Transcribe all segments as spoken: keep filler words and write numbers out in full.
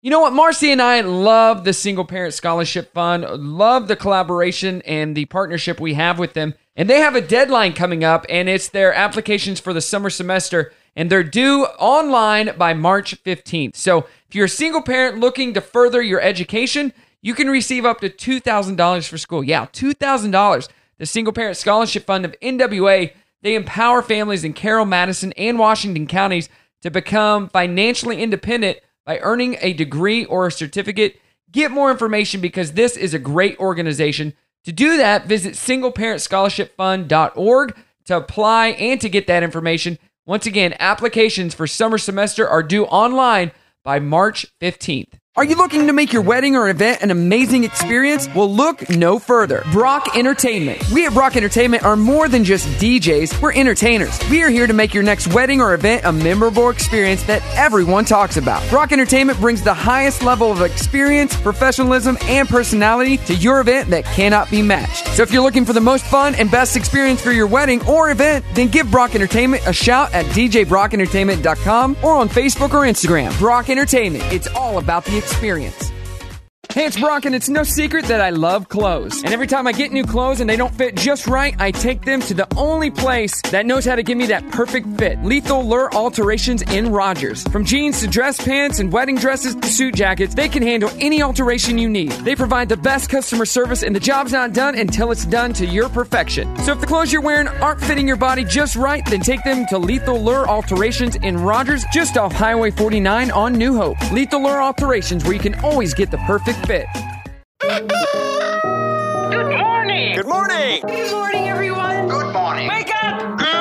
You know what? Marcy and I love the Single Parent Scholarship Fund, love the collaboration and the partnership we have with them. And they have a deadline coming up, and it's their applications for the summer semester, and they're due online by March fifteenth. So if you're a single parent looking to further your education, you can receive up to two thousand dollars for school. Yeah, two thousand dollars. The Single Parent Scholarship Fund of N W A, they empower families in Carroll, Madison, and Washington counties to become financially independent by earning a degree or a certificate. Get more information because this is a great organization. To do that, visit single parent scholarship fund dot org to apply and to get that information. Once again, applications for summer semester are due online by March fifteenth. Are you looking to make your wedding or event an amazing experience? Well, look no further. Brock Entertainment. We at Brock Entertainment are more than just D Js. We're entertainers. We are here to make your next wedding or event a memorable experience that everyone talks about. Brock Entertainment brings the highest level of experience, professionalism, and personality to your event that cannot be matched. So if you're looking for the most fun and best experience for your wedding or event, then give Brock Entertainment a shout at d j brock entertainment dot com or on Facebook or Instagram. Brock Entertainment. It's all about the experience. Hey, it's Brock, and it's no secret that I love clothes. And every time I get new clothes and they don't fit just right, I take them to the only place that knows how to give me that perfect fit. Lethal Lure Alterations in Rogers. From jeans to dress pants and wedding dresses to suit jackets, they can handle any alteration you need. They provide the best customer service, and the job's not done until it's done to your perfection. So if the clothes you're wearing aren't fitting your body just right, then take them to Lethal Lure Alterations in Rogers, just off Highway forty-nine on New Hope. Lethal Lure Alterations, where you can always get the perfect fit. Good morning. Good morning. Good morning, everyone. Good morning. Wake up.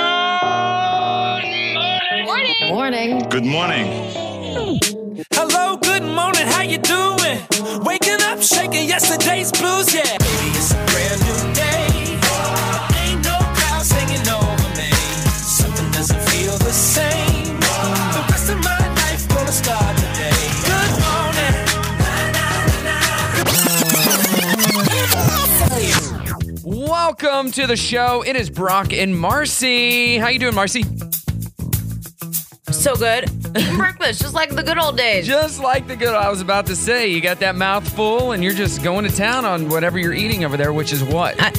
Good morning. Morning. Good morning. Hello, good morning, how you doing? Waking up, shaking yesterday's blues, yeah. Baby, it's a brand new day. Ain't no clouds hanging over me. Something doesn't feel the same. The rest of my life gonna start today. Good morning. Welcome to the show. It is Brock and Marcy. How you doing, Marcy? So good. Eating breakfast, just like the good old days. Just like the good, I was about to say, you got that mouth full and you're just going to town on whatever you're eating over there, which is what? I,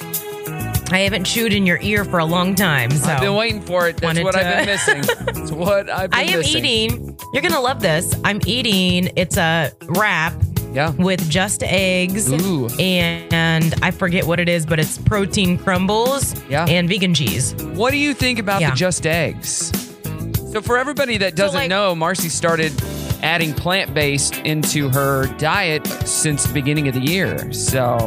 I haven't chewed in your ear for a long time, so. I've been waiting for it. That's Wanted what to- I've been missing. That's what I've been I am missing. eating, you're going to love this. I'm eating, it's a wrap Yeah. with just eggs. Ooh. And I forget what it is, but it's protein crumbles Yeah. and vegan cheese. What do you think about Yeah. the just eggs? So for everybody that doesn't like- know, Marcy started adding plant-based into her diet since the beginning of the year. So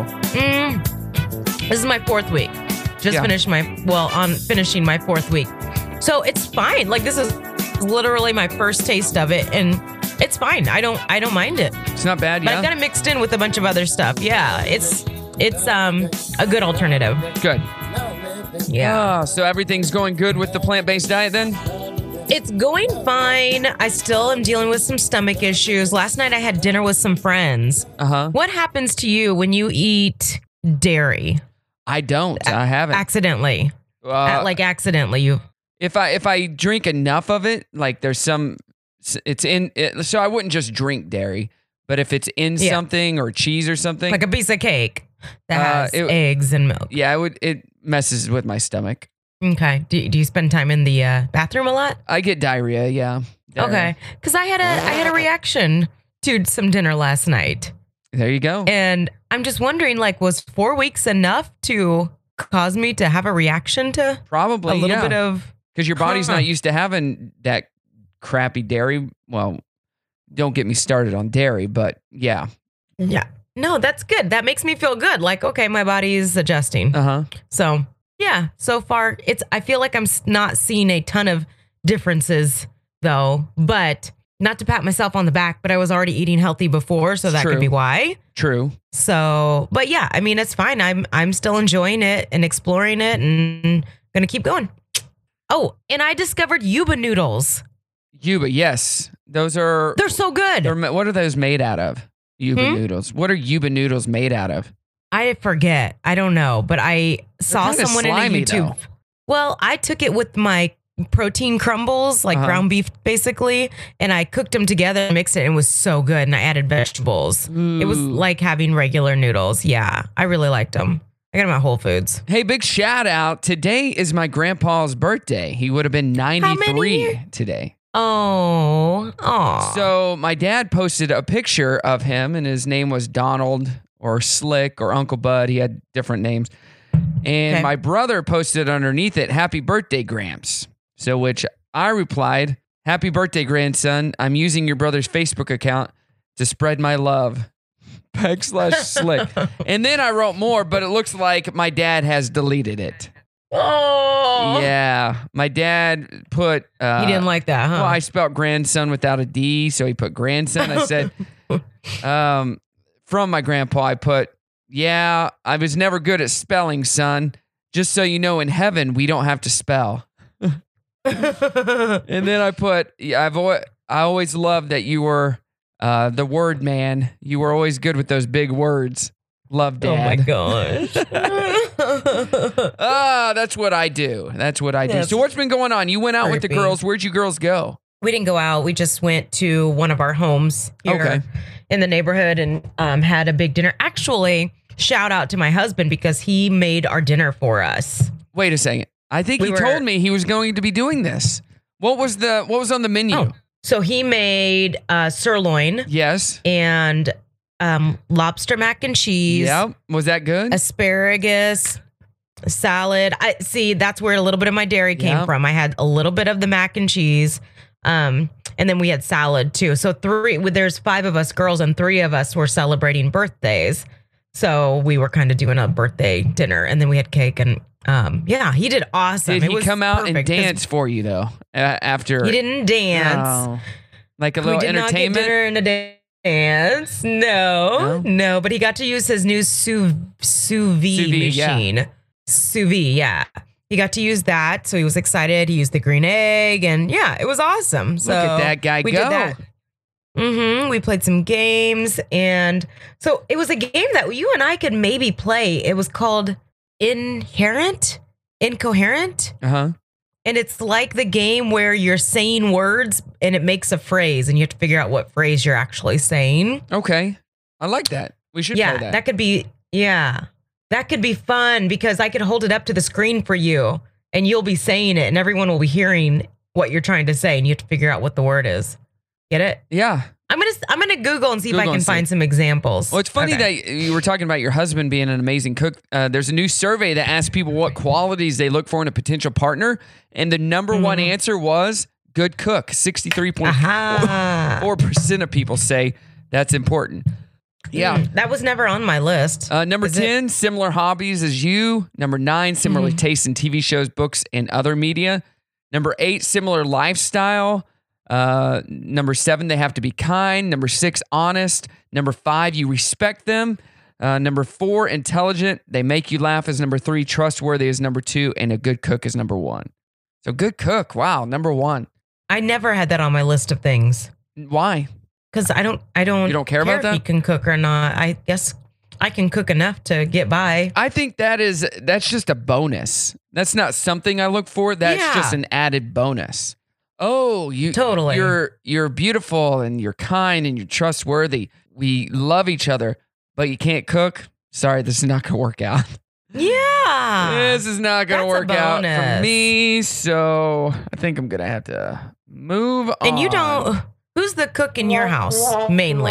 Mm, this is my fourth week. Just Yeah. finished my, well, I'm finishing my fourth week. So it's fine. Like, this is literally my first taste of it, and it's fine. I don't, I don't mind it. it's not bad, But yeah? I've got it mixed in with a bunch of other stuff. Yeah, it's it's um a good alternative. Good. Yeah. Ah, so everything's going good with the plant-based diet then? It's going fine. I still am dealing with some stomach issues. Last night I had dinner with some friends. Uh-huh. What happens to you when you eat dairy I don't. I haven't. accidentally? Uh, At, like accidentally, you. if I if I drink enough of it, like there's some, it's in. It, so I wouldn't just drink dairy, but if it's in Yeah. something or cheese or something, Like a piece of cake that Uh, has it- eggs and milk. yeah, it would. It messes with my stomach. Okay. Do, do you spend time in the uh, bathroom a lot? I get diarrhea. Yeah. Diarrhea. Okay. Because I had a I had a reaction to some dinner last night, There you go. and I'm just wondering, like, was four weeks enough to cause me to have a reaction to Probably a little yeah. bit of? Because your body's Huh. not used to having that crappy dairy. Well, don't get me started on dairy, but yeah. Yeah. No, that's good. That makes me feel good. Like, okay, my body's adjusting. Uh huh. So yeah, so far it's. I feel like I'm s- not seeing a ton of differences though. But not to pat myself on the back, but I was already eating healthy before, so that True. could be why. True. So, but yeah, I mean, it's fine. I'm I'm still enjoying it and exploring it, and gonna keep going. Oh, and I discovered Yuba noodles. Yuba, yes, those are. They're so good. they're ma- what are those made out of? Yuba Hmm? noodles. What are Yuba noodles made out of? I forget. I don't know, but I saw kinda someone in slimy, a YouTube. though. Well, I took it with my protein crumbles, like Uh-huh. ground beef, basically. And I cooked them together and mixed it. And it was so good. And I added vegetables. It was Ooh. like having regular noodles. Yeah, I really liked them. I got them at Whole Foods. Hey, big shout out. Today is my grandpa's birthday. He would have been ninety-three many? today. Oh, oh. So my dad posted a picture of him, and his name was Donald or Slick or Uncle Bud. He had different names. And Okay. my brother posted underneath it, "Happy birthday, Gramps." So which I replied, "Happy birthday, grandson. I'm using your brother's Facebook account to spread my love." Backslash Slick. And then I wrote more, but it looks like my dad has deleted it. Oh. Yeah. My dad put... Uh, He didn't like that, huh? Well, I spelled grandson without a D, so he put grandson. I said, um, from my grandpa, I put, "Yeah, I was never good at spelling, son. Just so you know, in heaven, we don't have to spell." And then I put, yeah, I've always, I always loved that you were uh, the word man. You were always good with those big words. Love, Oh my Dad. gosh. Ah, that's what I do. That's what I do. That's So what's been going on? You went out with the creepy. girls. Where'd you girls go? We didn't go out. We just went to one of our homes here Okay. in the neighborhood and um, had a big dinner. Actually, shout out to my husband because he made our dinner for us. Wait a second. I think We he were- told me he was going to be doing this. What was the what was on the menu? Oh. So he made uh, sirloin Yes. and um, lobster mac and cheese, Yeah. Was that good? asparagus, salad. I see. That's where a little bit of my dairy came Yeah. from. I had a little bit of the mac and cheese, um, and then we had salad too. So three. There's five of us girls, and three of us were celebrating birthdays. So we were kind of doing a birthday dinner, and then we had cake, and um, yeah, he did awesome. Did It he was come out and perfect 'cause dance for you though? Uh, after He didn't dance. Oh. Like a We little did not get entertainment. dinner and a dance. No, No? no, but he got to use his new sous, sous vide Sous vide, yeah. machine. Sous vide, yeah. He got to use that, so he was excited. He used the green egg, and yeah, it was awesome. So Look at that guy we go. did that. Mm-hmm. We played some games, and so it was a game that you and I could maybe play. It was called Inherent, Incoherent. Uh huh. And it's like the game where you're saying words and it makes a phrase and you have to figure out what phrase you're actually saying. Okay. I like that. We should Yeah, play that. that. could be, yeah, that could be fun because I could hold it up to the screen for you and you'll be saying it and everyone will be hearing what you're trying to say and you have to figure out what the word is. Get it? Yeah. I'm going to, I'm going to Google and see Google if I can and see. find some examples. Well, it's funny Okay. that you were talking about your husband being an amazing cook. Uh, there's a new survey that asks people what qualities they look for in a potential partner, and the number one Mm-hmm. answer was good cook. sixty-three point Aha. four percent of people say that's important. Yeah. Mm, that was never on my list. Uh, number Is it- ten, similar hobbies as you. Number nine, similar Mm-hmm. tastes in T V shows, books, and other media. Number eight, similar lifestyle. Uh, number seven, they have to be kind. Number six, honest. Number five, you respect them. Uh, number four, intelligent. They make you laugh is number three. Trustworthy is number two. And a good cook is number one. So good cook. Wow. Number one. I never had that on my list of things. Why? Because I don't, I don't. You don't care about if that? he can cook or not. I guess I can cook enough to get by. I think that is, that's just a bonus. That's not something I look for. That's Yeah. just an added bonus. Oh, you Totally. You're you're beautiful and you're kind and you're trustworthy. We love each other, but you can't cook. Sorry, this is not gonna work out. Yeah. This is not gonna That's a work out for bonus. me. So I think I'm gonna have to move on. And you don't. Who's the cook in your house mainly?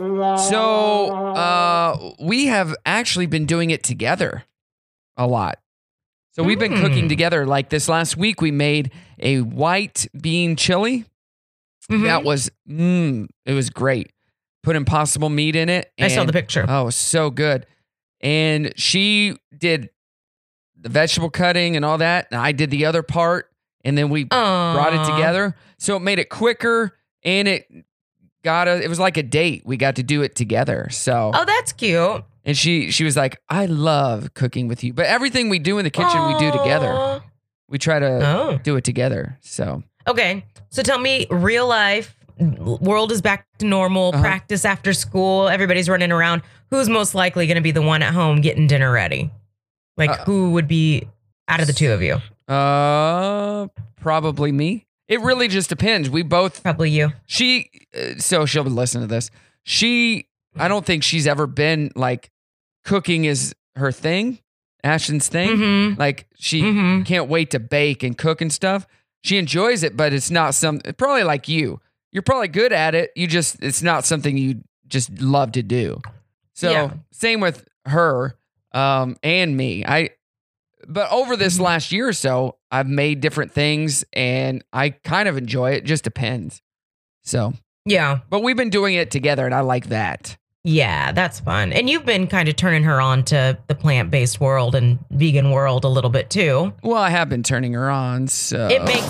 So uh, we have actually been doing it together a lot. So we've been cooking Mm. together. Like this last week, we made a white bean chili. Mhm. That was, mm, it was great. Put Impossible meat in it. I saw and- the picture. Oh, it was so good. And she did the vegetable cutting and all that. And I did the other part. And then we brought it Aw. together. So it made it quicker and it got a, it was like a date. We got to do it together. So, Oh, that's cute. and she, she was like, I love cooking with you. But everything we do in the kitchen, we do together. Aw. We try to Oh. do it together. So, Okay. So tell me, real life, world is back to normal, Uh-huh. practice after school, everybody's running around. Who's most likely going to be the one at home getting dinner ready? Like, Uh, who would be out of the two of you? Uh, probably me. It really just depends. We both Probably you. She, uh, so she'll listen to this. She, I don't think she's ever been like cooking is her thing, Ashton's thing. Mhm. Like she Mhm. can't wait to bake and cook and stuff. She enjoys it, but it's not some. Probably like you. You're probably good at it. You just, it's not something you just love to do. So Yeah. same with her um, and me. I, but over this last year or so, I've made different things and I kind of enjoy it. Just depends. So, Yeah. but we've been doing it together and I like that. Yeah, that's fun. And you've been kind of turning her on to the plant-based world and vegan world a little bit too. Well, I have been turning her on. So It makes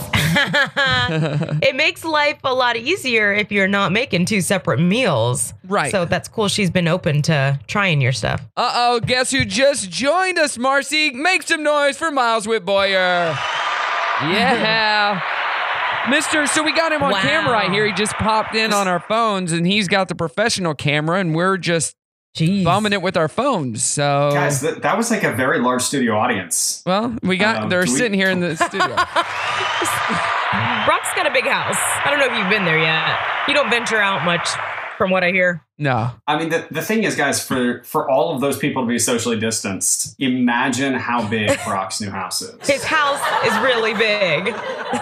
it makes life a lot easier if you're not making two separate meals. Right. So that's cool. She's been open to trying your stuff. Uh-oh, guess who just joined us, Marcy? Make some noise for Miles Whitboyer. Yeah. Mister, so we got him on Wow. camera right here. He just popped in on our phones and he's got the professional camera and we're just Jeez. bumming it with our phones. So, Guys, that, that was like a very large studio audience. well, we got, Um, they're do we- sitting here in the studio. Brock's got a big house. I don't know if you've been there yet. You don't venture out much from what I hear. No. I mean, the, the thing is, guys, for, for all of those people to be socially distanced, imagine how big Brock's new house is. His house is really big.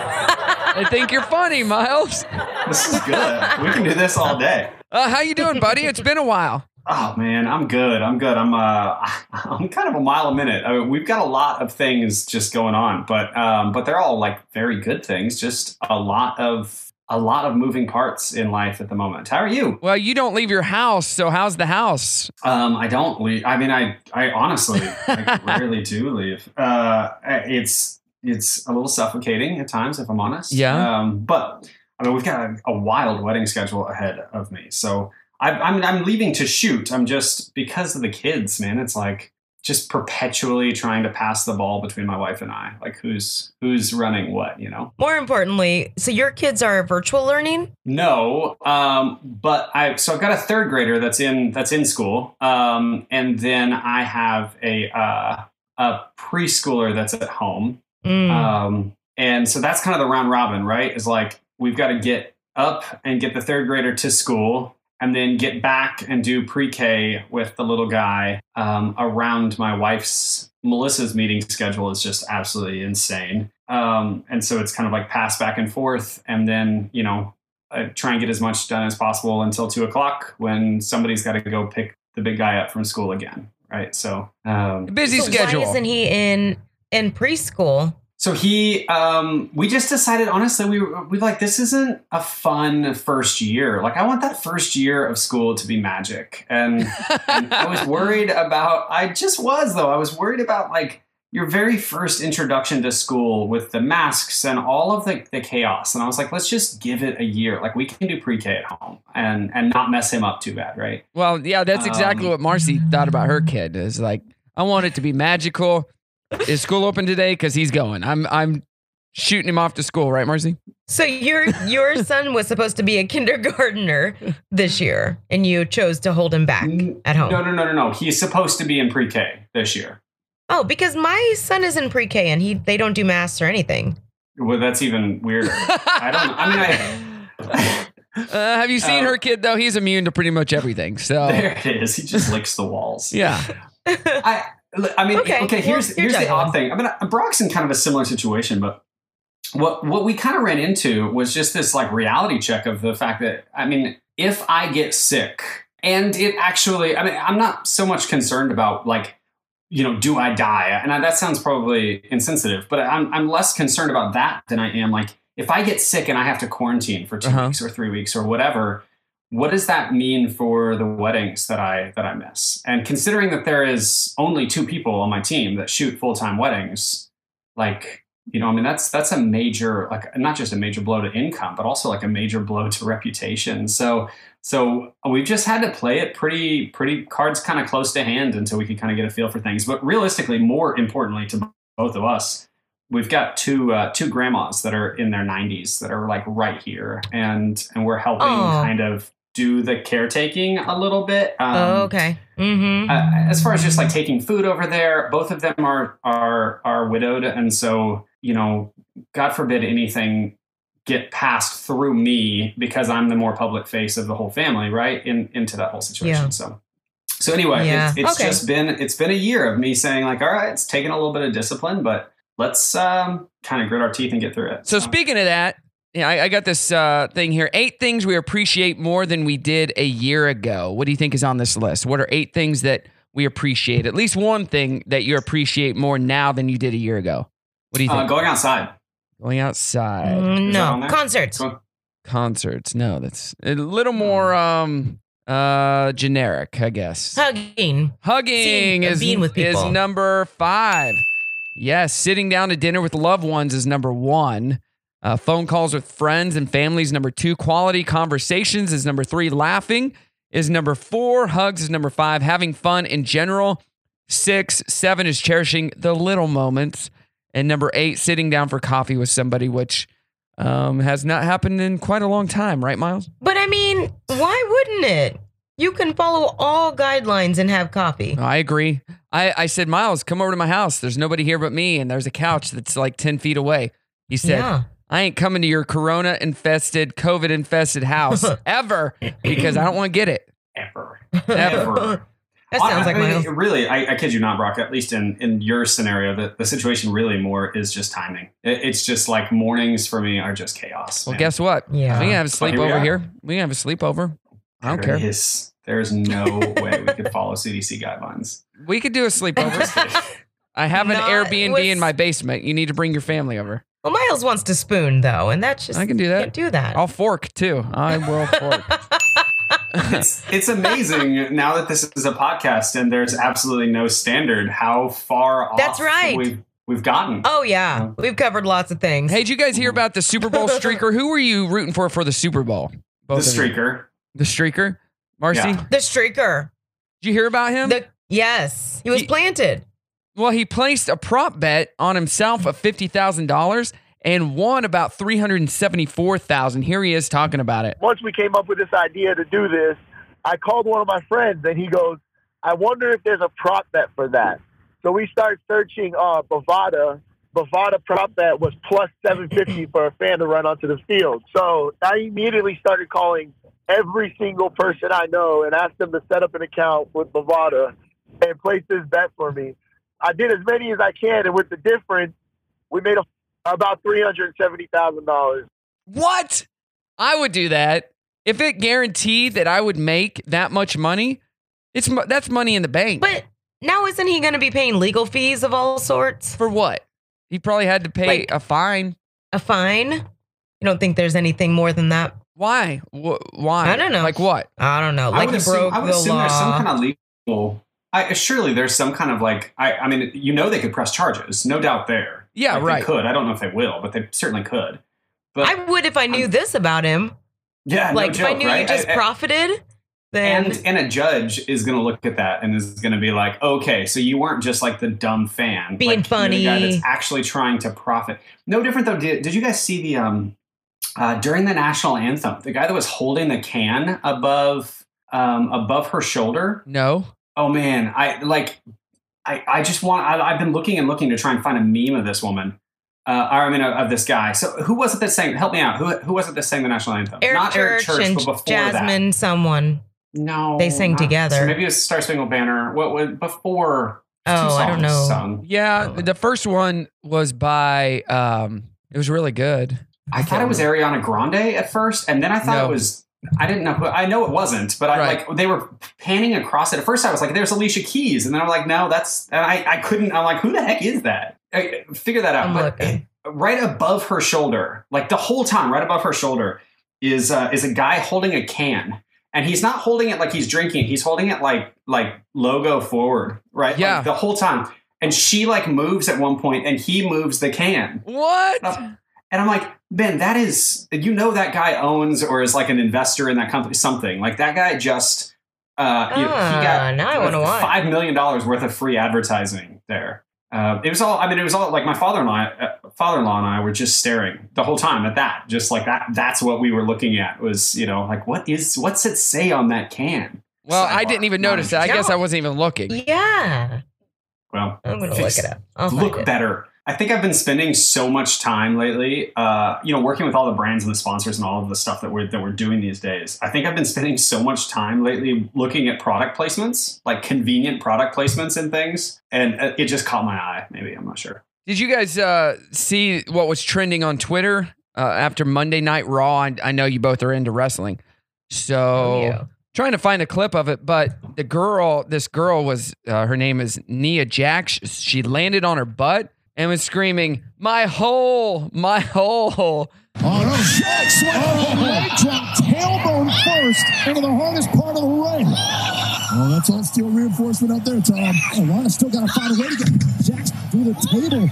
I think you're funny, Miles. This is good. We can do this all day. Uh, how you doing, buddy? It's been a while. Oh man, I'm good. I'm good. I'm uh, I'm kind of a mile a minute. I mean, we've got a lot of things just going on, but um, but they're all like very good things. Just a lot of a lot of moving parts in life at the moment. How are you? Well, you don't leave your house, so how's the house? Um, I don't leave. I mean, I I honestly like, rarely do leave. Uh, it's it's a little suffocating at times, if I'm honest. Yeah. Um, but I mean, we've got a, a wild wedding schedule ahead of me, so. I, I'm I'm leaving to shoot. I'm just because of the kids, man. It's like just perpetually trying to pass the ball between my wife and I. Like who's who's running what, you know? More importantly, so your kids are virtual learning? No, um, but I so I've got a third grader that's in that's in school, um, and then I have a uh, a preschooler that's at home, Mm. um, and so that's kind of the round robin, right? Is like we've got to get up and get the third grader to school. And then get back and do pre-K with the little guy um, around my wife's, Melissa's meeting schedule is just absolutely insane. Um, and so it's kind of like pass back and forth. And then, you know, I try and get as much done as possible until two o'clock when somebody's got to go pick the big guy up from school again. Right. So um, Busy So schedule. why isn't he in in preschool? So he, um, we just decided, honestly, we were we like, this isn't a fun first year. Like, I want that first year of school to be magic. And, and I was worried about, I just was, though. I was worried about, like, your very first introduction to school with the masks and all of the, the chaos. And I was like, let's just give it a year. Like, we can do pre-K at home and, and not mess him up too bad, right? Well, yeah, that's exactly Um, what Marcy thought about her kid. Is like, I want it to be magical. Is school open today? Because he's going. I'm I'm shooting him off to school, right, Marcy? So your your son was supposed to be a kindergartner this year, and you chose to hold him back at home. No, no, no, no, no. He's supposed to be in pre-K this year. Oh, because my son is in pre-K and he they don't do masks or anything. Well, that's even weirder. I don't. I mean, I. Uh, have you seen Uh, her kid though? He's immune to pretty much everything. So There it is. He just licks the walls. yeah, I. I mean, Okay, okay. well, Here's you're here's the juggling. odd thing. I mean, Brock's in kind of a similar situation, but what what we kind of ran into was just this like reality check of the fact that I mean, if I get sick and it actually, I mean, I'm not so much concerned about like, you know, do I die? And I, that sounds probably insensitive, but I'm I'm less concerned about that than I am like if I get sick and I have to quarantine for two Uh-huh. weeks or three weeks or whatever. What does that mean for the weddings that I that I miss? And considering that there is only two people on my team that shoot full-time weddings, like, you know, I mean, that's that's a major, like not just a major blow to income, but also like a major blow to reputation. So so we've just had to play it pretty, pretty cards kind of close to hand until we can kind of get a feel for things. But realistically, more importantly to both of us, we've got two uh, two grandmas that are in their nineties that are like right here, and and we're helping Aw. kind of do the caretaking a little bit. Um, oh, okay. Mm-hmm. uh, as far as just like taking food over there, both of them are are are widowed, and so you know, God forbid anything get passed through me because I'm the more public face of the whole family, right? In into that whole situation. Yeah. So, so anyway, Yeah. it's, it's Okay. just been it's been a year of me saying like, all right, it's taken a little bit of discipline, but let's um, kind of grit our teeth and get through it. So speaking of that, yeah, I, I got this uh, thing here. Eight things we appreciate more than we did a year ago. What do you think is on this list? What are eight things that we appreciate? At least one thing that you appreciate more now than you did a year ago. What do you think? Uh, going outside. Going outside. Mm, Is that on no, there? concerts. Go- Concerts. No, that's a little more um uh generic, I guess. Hugging. Hugging Seeing- is, being with is people. number five. Yes, sitting down to dinner with loved ones is number one. Uh, phone calls with friends and families, number two. Quality conversations is number three. Laughing is number four. Hugs is number five. Having fun in general. Six. Seven is cherishing the little moments. And number eight, sitting down for coffee with somebody, which um, has not happened in quite a long time, right, Miles? But I mean, why wouldn't it? You can follow all guidelines and have coffee. I agree. I, I said, Miles, come over to my house. There's nobody here but me, and there's a couch that's like ten feet away. He said, Yeah. I ain't coming to your corona-infested, COVID-infested house ever because I don't want to get it. Ever. Ever. Ever. That sounds like I mean, Miles. really, I, I kid you not, Brock, at least in, in your scenario, the, the situation really more is just timing. It, it's just like mornings for me are just chaos. Well, man. guess what? Yeah. We can have a Well, here we sleepover are. here. We can have a sleepover. I don't There care. is- There's no way we could follow C D C guidelines. We could do a sleepover. I have an Not Airbnb with- in my basement. You need to bring your family over. Well, Miles wants to spoon though, and that's just I can do that. Can't do that. I'll fork too. I will fork. It's it's amazing now that this is a podcast and there's absolutely no standard how far off That's right. we've we've gotten. Oh yeah, we've covered lots of things. Hey, did you guys hear about the Super Bowl streaker? Who were you rooting for for the Super Bowl? the Both of you. streaker. The streaker? Marcy, Yeah. The streaker. did you hear about him? The yes, he was He- planted. Well, he placed a prop bet on himself of fifty thousand dollars and won about three hundred seventy-four thousand dollars. Here he is talking about it. Once we came up with this idea to do this, I called one of my friends and he goes, I wonder if there's a prop bet for that. So we started searching uh, Bovada. Bovada prop bet was plus seven fifty for a fan to run onto the field. So I immediately started calling every single person I know and asked them to set up an account with Bovada and place this bet for me. I did as many as I can, and with the difference, we made a, about three hundred seventy thousand dollars. What? I would do that. If it guaranteed that I would make that much money, it's mo- that's money in the bank. But now isn't he going to be paying legal fees of all sorts? For what? He probably had to pay Like- a fine. A fine? You don't think there's anything more than that? Why? Wh- why? I don't know. Like what? I don't know. I Like would he assume, broke I would the assume there's some law. kind of legal. I, surely there's some kind of like. I, I mean, you know, they could press charges, no doubt there. Yeah, Like, right. They could. I don't know if they will, but they certainly could. But I would if I knew this about him. yeah, Like no if I joke, knew right? you just I- I- profited, then And and a judge is going to look at that and is going to be like, okay, so you weren't just like the dumb fan, Being like, you're the guy funny. that's actually trying to profit. No different though. Did, did you guys see the um uh, during the national anthem, the guy that was holding the can above um above her shoulder? No. Oh man, I like. I, I just want. I, I've been looking and looking to try and find a meme of this woman. Uh, or, I mean, of, of this guy. So who was it that sang? Help me out. Who who was it that sang the national anthem? Eric Not Church, Eric Church, and but before Jasmine, that. someone. No, They sang not- together. So maybe it was Star Spangled Banner. What was before? two Oh, I don't songs know. sung. Yeah, Oh. the first one was by. Um, it was really good. I thought it was Ariana Grande at first, and then I thought No. it was. I didn't know who. I know it wasn't, but I Right. like they were panning across it. At first, I was like, "There's Alicia Keys," and then I'm like, "No, that's." And I I couldn't. I'm like, "Who the heck is that?" I, figure that out. I'm But looking. right above her shoulder, like the whole time, right above her shoulder, is uh, is a guy holding a can, and he's not holding it like he's drinking. He's holding it like like logo forward, right? Yeah. Like, the whole time. And she like moves at one point, and he moves the can. What? Uh, And I'm like, Ben, that is, you know, that guy owns or is like an investor in that company, something like that guy just, uh, you know, he Ah, got now I wanna watch. five million dollars worth of free advertising there. Uh, it was all, I mean, it was all like my father-in-law, uh, father-in-law and I were just staring the whole time at that. Just like that, that's what we were looking at was, you know, like, what is, what's it say on that can? Well, I Sidebar. didn't even Not notice that. I guess No. I wasn't even looking. Yeah. Well, I'm going to fix- look it up. I'll find look it. better. I think I've been spending so much time lately, uh, you know, working with all the brands and the sponsors and all of the stuff that we're that we're doing these days. I think I've been spending so much time lately looking at product placements, like convenient product placements and things, and it just caught my eye. Maybe, I'm not sure. Did you guys uh, see what was trending on Twitter uh, after Monday Night Raw? I, I know you both are into wrestling, so Oh, yeah. trying to find a clip of it. But the girl, this girl was, uh, her name is Nia Jax. She landed on her butt and was screaming, "My hole, my hole." Oh, no. Jax went for a leg drop, tailbone first into the hardest part of the ring. Oh, that's all steel reinforcement out there, Tom. Oh, Lana still got to find a way to get Jax through the table.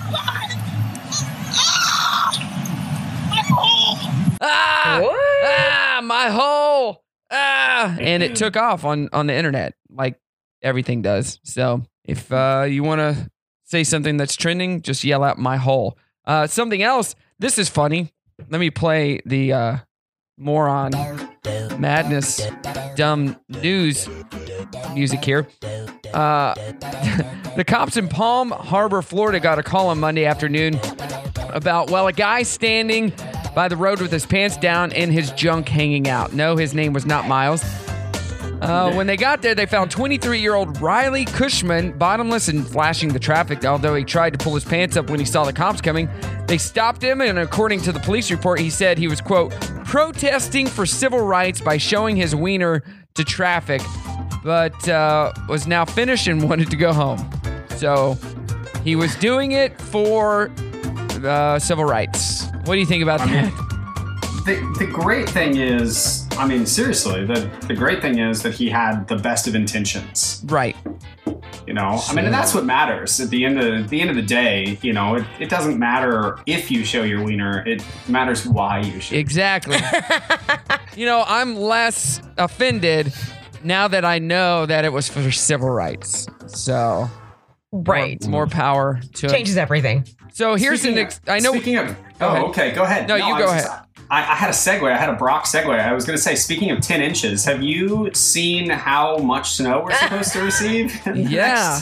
Ah, What? ah, my hole. Ah, and it took off on, on the internet like everything does. So if uh, you want to say something that's trending, just yell out "my hole." Uh, something else. This is funny. Let me play the uh, moron madness dumb news music here. Uh, the cops in Palm Harbor, Florida got a call on Monday afternoon about, well, a guy standing by the road with his pants down and his junk hanging out. No, his name was not Miles. Uh, when they got there, they found twenty-three-year-old Riley Cushman bottomless and flashing the traffic. Although he tried to pull his pants up when he saw the cops coming, they stopped him, and according to the police report, he said he was, quote, protesting for civil rights by showing his wiener to traffic, but uh, was now finished and wanted to go home. So he was doing it for uh, civil rights. What do you think about I mean, that? The, the great thing is, I mean, seriously, the, the great thing is that he had the best of intentions. Right. You know, I mean, and that's what matters at the end of at the end of the day. You know, it, it doesn't matter if you show your wiener; it matters why you show. Exactly. You know, I'm less offended now that I know that it was for civil rights. So, Right. more, more power to it. Changes everything. So here's Speaking an. Ex- of- I know. Speaking of, Go oh, ahead. okay, go ahead. No, you I go was ahead. just- I, I had a segue. I had a Brock segue. I was going to say, speaking of ten inches, have you seen how much snow we're supposed to receive? in the Yeah.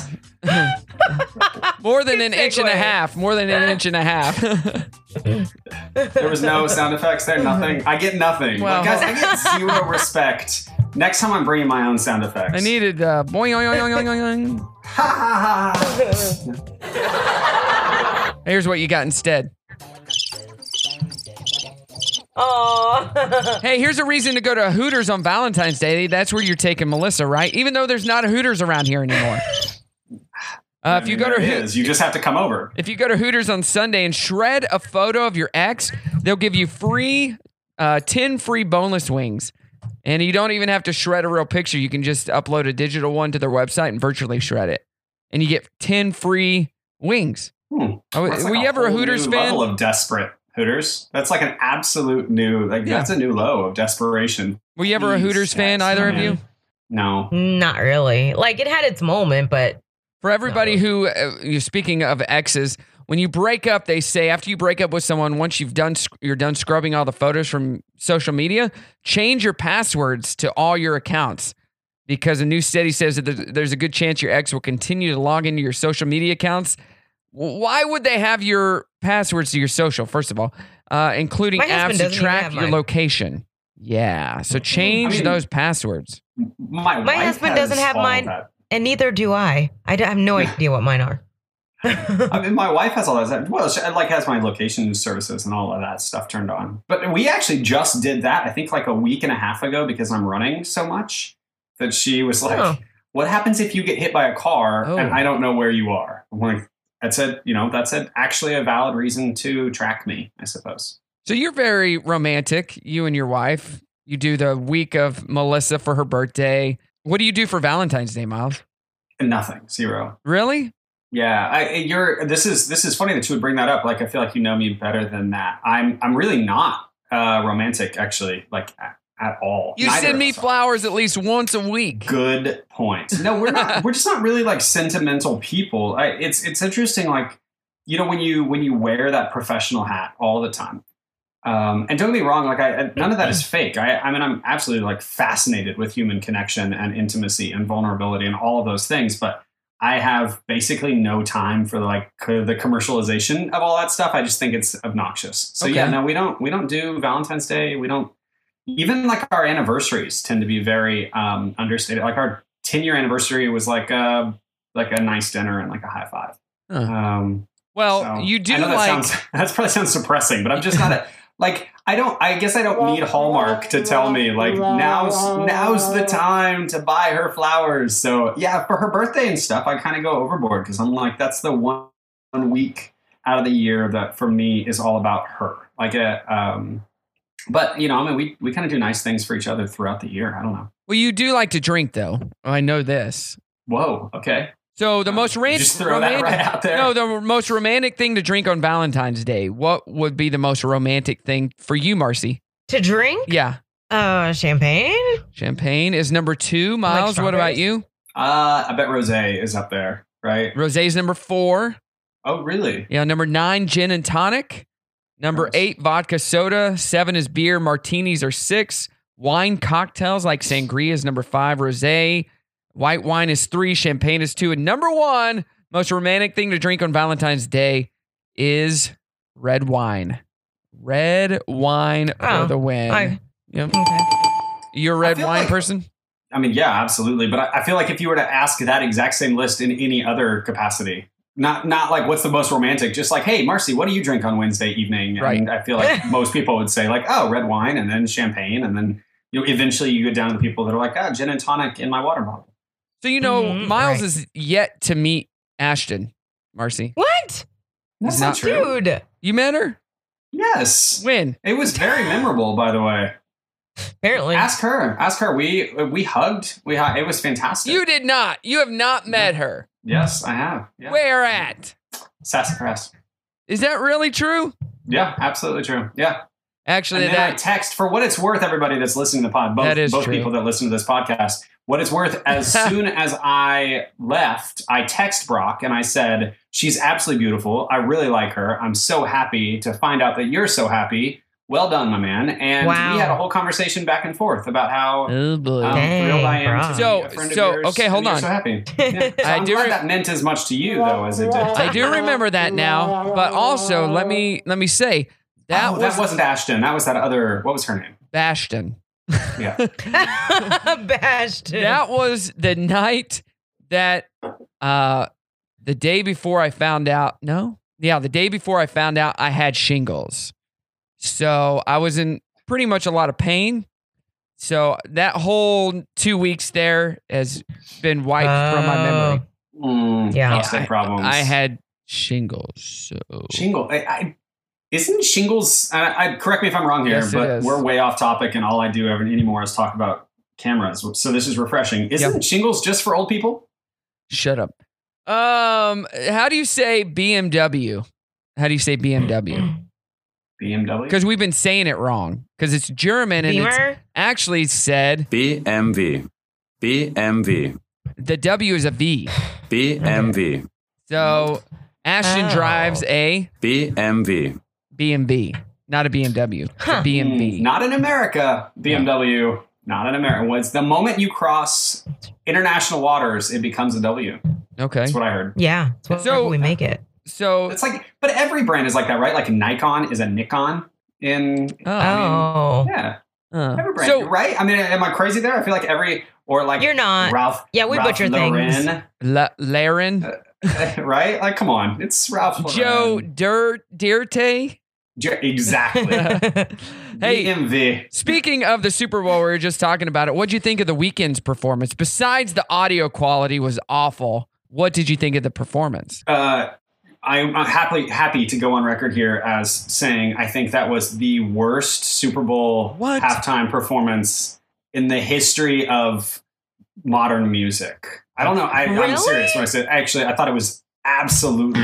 next- More than Good an inch and a segue. half. More than an inch and a half. There was no sound effects there. Nothing. I get nothing. Well- Like, guys, I get zero respect. Next time I'm bringing my own sound effects. I needed uh, boing, boing, boing, boing, boing. Ha ha ha. Here's what you got instead. Oh. Hey, here's a reason to go to Hooters on Valentine's Day. That's where you're taking Melissa, right? Even though there's not a Hooters around here anymore. Uh, if you go to There it Hooters. is. You just have to come over. If you go to Hooters on Sunday and shred a photo of your ex, they'll give you free, uh, ten free boneless wings. And you don't even have to shred a real picture. You can just upload a digital one to their website and virtually shred it. And you get ten free wings. Hmm. Oh, That's were like you ever a whole Hooters new fan? Level of desperate Hooters. That's like an absolute new. Like Yeah. that's a new low of desperation. Were you ever a Please, Hooters fan, guys, either of man. you? No. Not really. Like, it had its moment, but For everybody who, uh, you're speaking of exes, when you break up, they say after you break up with someone, once you've done, sc- you're done scrubbing all the photos from social media, change your passwords to all your accounts, because a new study says that there's, there's a good chance your ex will continue to log into your social media accounts. W- Why would they have your passwords to your social? First of all, uh, including My husband apps to doesn't even track have your mine. location. Yeah, so change I mean- those passwords. My, My wife husband has doesn't have all of mine. that. and neither do I. I d- I have no idea what mine are. I mean, my wife has all that. Well, she like has my location services and all of that stuff turned on. But we actually just did that. I think like a week and a half ago because I'm running so much that she was like, Oh. "What happens if you get hit by a car Oh. and I don't know where you are?" I'm like, that's a you know that's a, actually a valid reason to track me, I suppose. So you're very romantic, you and your wife. You do the week of Melissa for her birthday. What do you do for Valentine's Day, Miles? Nothing, zero. Really? Yeah, I, you're. This is this is funny that you would bring that up. Like, I feel like you know me better than that. I'm I'm really not uh, romantic, actually, like at, at all. You Neither send of me us are. flowers at least once a week. Good point. No, we're not. We're just not really like sentimental people. I, it's it's interesting. Like, you know, when you when you wear that professional hat all the time. Um, and don't get me wrong, like I, none of that is fake. I, I mean, I'm absolutely like fascinated with human connection and intimacy and vulnerability and all of those things. But I have basically no time for like co- the commercialization of all that stuff. I just think it's obnoxious. So Okay. yeah, no, we don't we don't do Valentine's Day. We don't even like our anniversaries tend to be very um, understated. Like our ten year anniversary was like a like a nice dinner and like a high five. Huh. Um, Well, so, you do I know that like sounds that's probably sounds suppressing, but I'm just not a like I don't I guess I don't need Hallmark to tell me like now's now's the time to buy her flowers. So yeah, for her birthday and stuff, I kind of go overboard because I'm like that's the one, one week out of the year that for me is all about her. Like a um, but you know I mean we we kind of do nice things for each other throughout the year. I don't know. well, you do like to drink though. I know this. Whoa. Okay. So the most ran- Just throw that romantic, right out there. No, the most romantic thing to drink on Valentine's Day. What would be the most romantic thing for you, Marcy? To drink? Yeah, Uh, champagne? champagne is number two. Miles, what about strawberries? you? Uh, I bet rosé is up there, right? Rosé's number four. Oh, really? Yeah, number nine, gin and tonic. Number Nice. eight, vodka soda. Seven is beer. Martinis are six. Wine cocktails like sangria is number five. Rosé. White wine is three. Champagne is two. And number one, most romantic thing to drink on Valentine's Day is red wine. Red wine Oh, for the win. I- Yep. Okay. You're a red feel wine like- person? I mean, yeah, absolutely. But I, I feel like if you were to ask that exact same list in any other capacity, not not like what's the most romantic, just like, hey, Marcy, what do you drink on Wednesday evening? Right. And I feel like most people would say like, oh, red wine and then champagne. And then, you know, eventually you go down to the people that are like, ah, gin and tonic in my water bottle. So, you know, Mhm, Miles right. is yet to meet Ashton, Marcy. What? That's not not true. Dude. You met her? Yes. When? It was very memorable, by the way. Apparently. Ask her. Ask her. We we hugged. We hu- it was fantastic. You did not. You have not met her. Yes, I have. Yeah. Where at? Sassafras. Is that really true? Yeah, absolutely true. Yeah. Actually, And then I that text for what it's worth, everybody that's listening to the pod, both, That is both true. people that listen to this podcast, what it's worth, as soon as I left, I text Brock and I said, she's absolutely beautiful. I really like her. I'm so happy to find out that you're so happy. Well done, my man. And Wow. we had a whole conversation back and forth about how oh boy. um, Dang, thrilled I am Brock. to So- be a friend so, of yours. okay, hold and you're on. so happy. Yeah. So I I'm do glad re- that meant as much to you, though, as it did. I do remember that now, but also let me let me say that oh, was that wasn't Ashton. That was that other, what was her name? Bastion. Yeah. Bastion. That was the night that uh the day before I found out. No, yeah, the day before I found out I had shingles. So I was in pretty much a lot of pain. So that whole two weeks there has been wiped from my memory. Mm, Yeah. prostate I- problems. I had shingles. So Shingle. I, I, isn't shingles? I, I correct me if I'm wrong here, Yes, it but is. we're way off topic, and all I do ever anymore is talk about cameras. So this is refreshing. Isn't Yep. shingles just for old people? shut up. Um, how do you say B M W? How do you say B M W? B M W. Because we've been saying it wrong. Because it's German and it's Beamer? actually said B M W. B M W. the W is a V. B M W. So Ashton Oh. drives a B M W. B M W, not a B M W. It's a Huh. B M Mm, W. not in America. B M W. Not in America. What's the moment you cross international waters, it becomes a W. Okay. That's what I heard. Yeah. It's whatever So- we make it. So It's like, but every brand is like that, right? Like Nikon is a Nikon in. oh, Oh. Yeah. uh, Every brand, so right? I mean, am I crazy there? I feel like every or like You're not. Ralph. Yeah, we Ralph butcher Lauren, things. La- Laren, right? Like, come on, it's Ralph. Lauren. Joe Dirt Dirte. Jo- exactly. Hey, B M W. speaking of the Super Bowl, we were just talking about it. What'd you think of the Weeknd's performance? Besides the audio quality was awful, what did you think of the performance? Uh, I'm happily happy to go on record here as saying I think that was the worst Super Bowl What? halftime performance in the history of modern music. I don't know. I, I'm Really? serious when I said actually. I thought it was absolutely.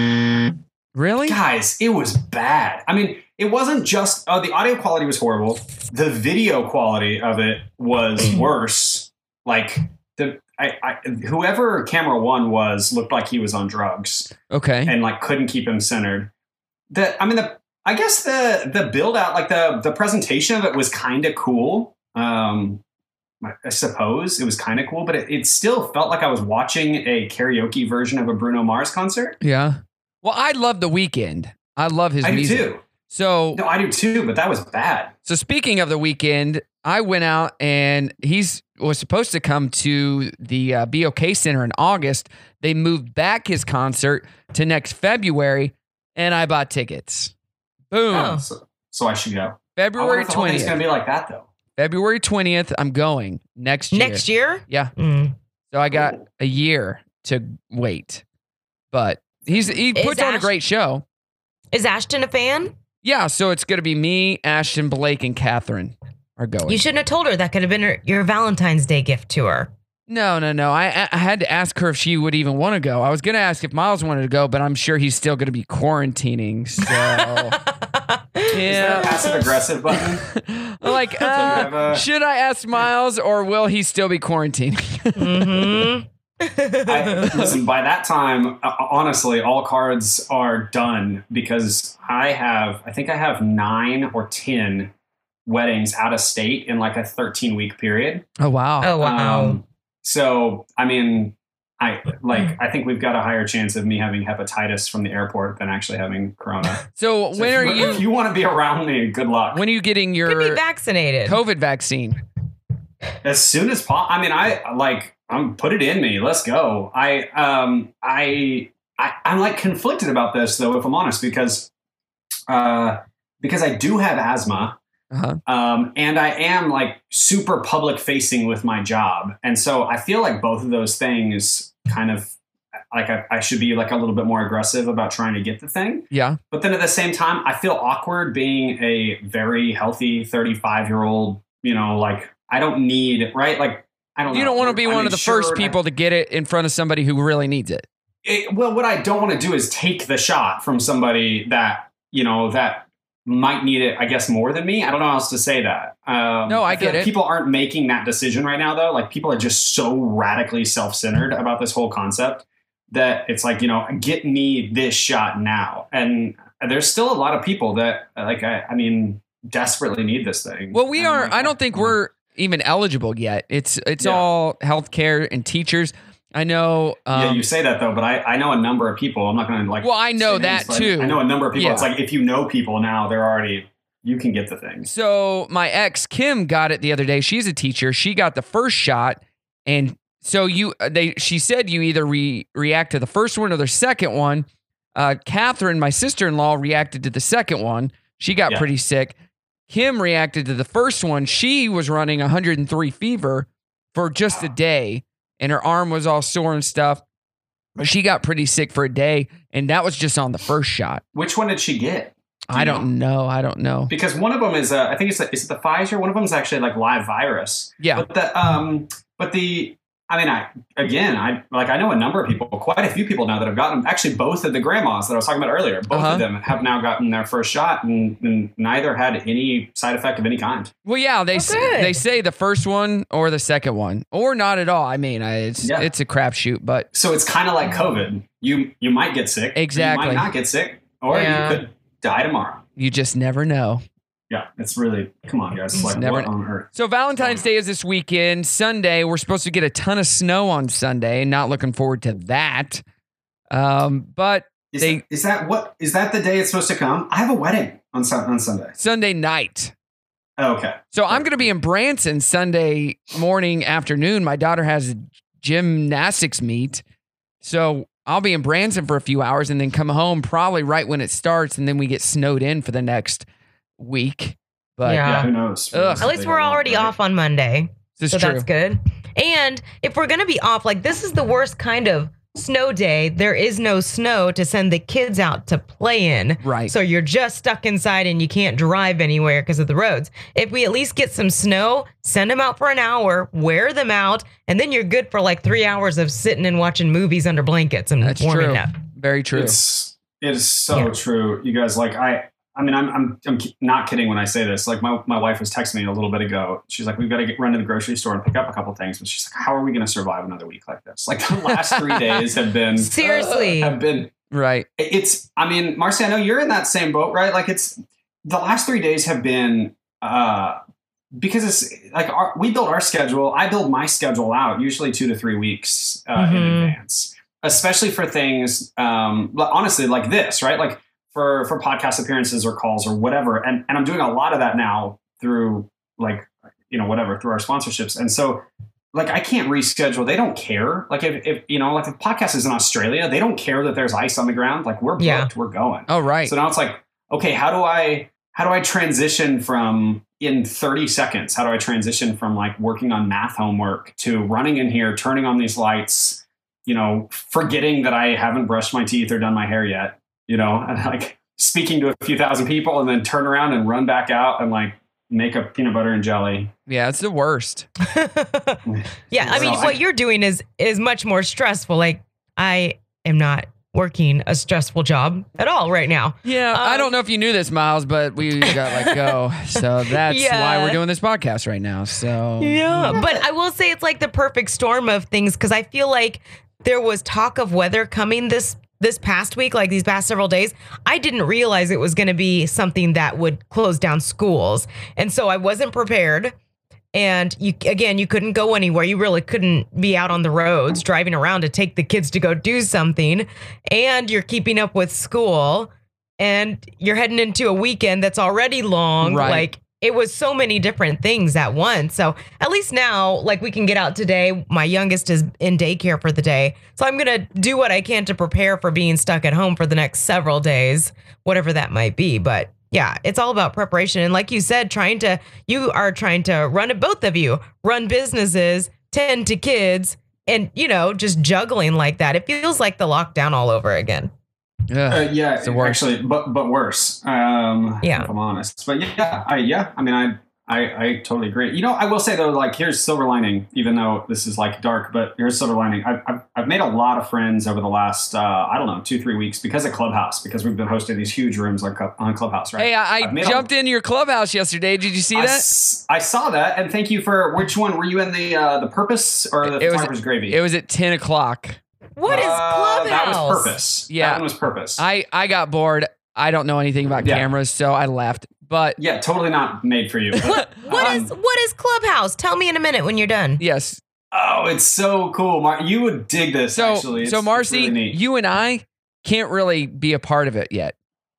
Really? Guys, it was bad. I mean, it wasn't just oh, the audio quality was horrible. The video quality of it was worse. Like the I, I whoever camera one was looked like he was on drugs Okay. and like couldn't keep him centered. The I mean the I guess the the build out like the the presentation of it was kind of cool. Um I suppose it was kind of cool, but it, it still felt like I was watching a karaoke version of a Bruno Mars concert. Yeah. Well, I love The Weeknd. I love his I music. do too. So no, I do too, but that was bad. So speaking of The Weeknd, I went out and he's was supposed to come to the uh, B O K Center in August. They moved back his concert to next February, and I bought tickets. Boom. Oh. So, so I should go. February It's twentieth. going to be like that though. February twentieth, I'm going next year. Next year? Yeah. Mm. So I got a year to wait. But he's he Is puts on a Ash- great show. Is Ashton a fan? Yeah, so it's going to be me, Ashton, Blake, and Catherine are going. You shouldn't have told her. That could have been her, your Valentine's Day gift to her. No, no, no. I I had to ask her if she would even want to go. I was going to ask if Miles wanted to go, but I'm sure he's still going to be quarantining. So, Is there a yeah. passive aggressive button? I'm like, you have uh, a- should I ask Miles or will he still be quarantining? Mm-hmm. I, listen, by that time, uh, honestly, all cards are done because I have, I think I have nine or ten weddings out of state in like a thirteen week period. Oh, wow. Oh, wow. Um, so, I mean, I like, I think we've got a higher chance of me having hepatitis from the airport than actually having corona. So, So when if are you, if you, you want to be around me, good luck. when are you getting Could be your vaccinated. COVID vaccine? As soon as possible. I mean, I like, I'm put it in me. Let's go. I, um, I, I, I'm like conflicted about this though, if I'm honest, because, uh, because I do have asthma, Uh-huh. um, and I am like super public facing with my job, and so I feel like both of those things kind of like I, I should be like a little bit more aggressive about trying to get the thing. Yeah. But then at the same time, I feel awkward being a very healthy thirty-five year old. You know, like I don't need right, like. I don't You know. don't want to be I one mean, of the sure, first people to get it in front of somebody who really needs it. It, well, what I don't want to do is take the shot from somebody that, you know, that might need it, I guess, more than me. I don't know how else to say that. Um, No, I feel get like it. People aren't making that decision right now, though. Like, people are just so radically self-centered about this whole concept that it's like, you know, get me this shot now. And there's still a lot of people that, like, I, I mean, desperately need this thing. Well, we And I'm are. like, I don't think we're even eligible yet. It's it's Yeah. all healthcare and teachers. I know. Um, yeah, you say that though, but I, I know a number of people. I'm not going to like. Well, I know say names, that but too. I know a number of people. Yeah. It's like if you know people now, they're already. You can get the things. So my ex Kim got it the other day. She's a teacher. She got the first shot, and so you they she said you either re, react to the first one or the second one. Uh, Catherine, my sister in law, reacted to the second one. She got Yeah. pretty sick. Kim reacted to the first one. She was running one hundred three fever for just a day, and her arm was all sore and stuff. But she got pretty sick for a day, and that was just on the first shot. Which one did she get? Do I you don't know. I don't know. Because one of them is, uh, I think it's the, is it the Pfizer? One of them is actually like live virus. Yeah. But the, um, but the, I mean, I again, I like I know a number of people, quite a few people now that have gotten actually both of the grandmas that I was talking about earlier. Both Uh-huh. of them have now gotten their first shot, and, and neither had any side effect of any kind. Well, yeah, they Oh, s- good. they say the first one or the second one or not at all. I mean, I, it's Yeah. it's a crapshoot, but So it's kind of like COVID. You you might get sick, or Exactly. You might not get sick, or Yeah. you could die tomorrow. you just never know. Yeah, it's really come on, guys. It's like never- what on earth? So Valentine's Day is this weekend. Sunday, we're supposed to get a ton of snow on Sunday. Not looking forward to that. Um, but Is, They- that, is that what is that the day it's supposed to come? I have a wedding on Sun on Sunday. Sunday night. Oh, okay. So I'm going to be in Branson Sunday morning, afternoon. My daughter has a gymnastics meet. So I'll be in Branson for a few hours and then come home probably right when it starts. And then we get snowed in for the next week. But Yeah. Yeah, who knows? Ugh. At least we're already off on Monday. this So is true. that's good. And if we're going to be off, like this is the worst kind of snow day. There is no snow to send the kids out to play in. Right. So you're just stuck inside and you can't drive anywhere because of the roads. If we at least get some snow, send them out for an hour, wear them out, and then you're good for like three hours of sitting and watching movies under blankets and That's warming true. up. Very true. It's it is so Yeah. true. You guys, like I I mean I'm I'm I'm not kidding when I say this. Like my, my wife was texting me a little bit ago. She's like, we've got to get, run to the grocery store and pick up a couple things. But she's like, how are we going to survive another week like this? Like the last three days have been Seriously. have been right. it's I mean, Marcy, I know you're in that same boat, right? Like it's the last three days have been uh because it's like our, we build our schedule. I build my schedule out usually two to three weeks uh, Mm-hmm. in advance, especially for things, um, li- honestly, like this, right? Like for, for podcast appearances or calls or whatever. And, and I'm doing a lot of that now through like, you know, whatever, through our sponsorships. And so like, I can't reschedule. They don't care. Like if, if you know, like the podcast is in Australia, they don't care that there's ice on the ground. Like we're booked, Yeah. we're going. Oh, right. So now it's like, okay, how do I, how do I transition from in thirty seconds? How do I transition from like working on math homework to running in here, turning on these lights, you know, forgetting that I haven't brushed my teeth or done my hair yet, you know, and like speaking to a few thousand people and then turn around and run back out and like make a peanut butter and jelly. Yeah, it's the worst. Yeah, I mean, So what I- you're doing is is much more stressful. Like, I am not working a stressful job at all right now. Yeah, I Um, don't know if you knew this, Miles, but we got let go. So that's Yeah. why we're doing this podcast right now. So Yeah, but I will say it's like the perfect storm of things because I feel like there was talk of weather coming this this past week, like these past several days. I didn't realize it was going to be something that would close down schools, and so I wasn't prepared. And you again, you couldn't go anywhere. You really couldn't be out on the roads driving around to take the kids to go do something. And you're keeping up with school, and you're heading into a weekend that's already long. Right. Like it was so many different things at once. So at least now, like we can get out today. My youngest is in daycare for the day. So I'm going to do what I can to prepare for being stuck at home for the next several days, whatever that might be. But yeah, it's all about preparation. And like you said, trying to, you are trying to run it, both of you, run businesses, tend to kids, and, you know, just juggling like that. It feels like the lockdown all over again. Ugh, Uh, yeah, it's the worst. actually, but but worse. Um, Yeah. if I'm honest. But yeah, I yeah, I mean, I, I I totally agree. You know, I will say though, like here's silver lining. Even though this is like dark, but here's silver lining. I've I've, I've made a lot of friends over the last uh, I don't know two three weeks because of Clubhouse because we've been hosting these huge rooms on Club- on Clubhouse, right? Hey, I, I've I made a- jumped into your clubhouse yesterday. Did you see I that? s- I saw that, and thank you for which one were you in the uh, the Purpose or the It was- Photographer's Gravy? It was at ten o'clock. What is Uh, Clubhouse? That was Purpose. Yeah. that one was Purpose. I, I got bored. I don't know anything about Yeah. cameras, so I left. But yeah, totally not made for you. but- What what Um, is what is Clubhouse? Tell me in a minute when you're done. yes. Oh, it's so cool, Mar- You would dig this. So, actually, It's- so it's Marcy, really neat. you and I can't really be a part of it yet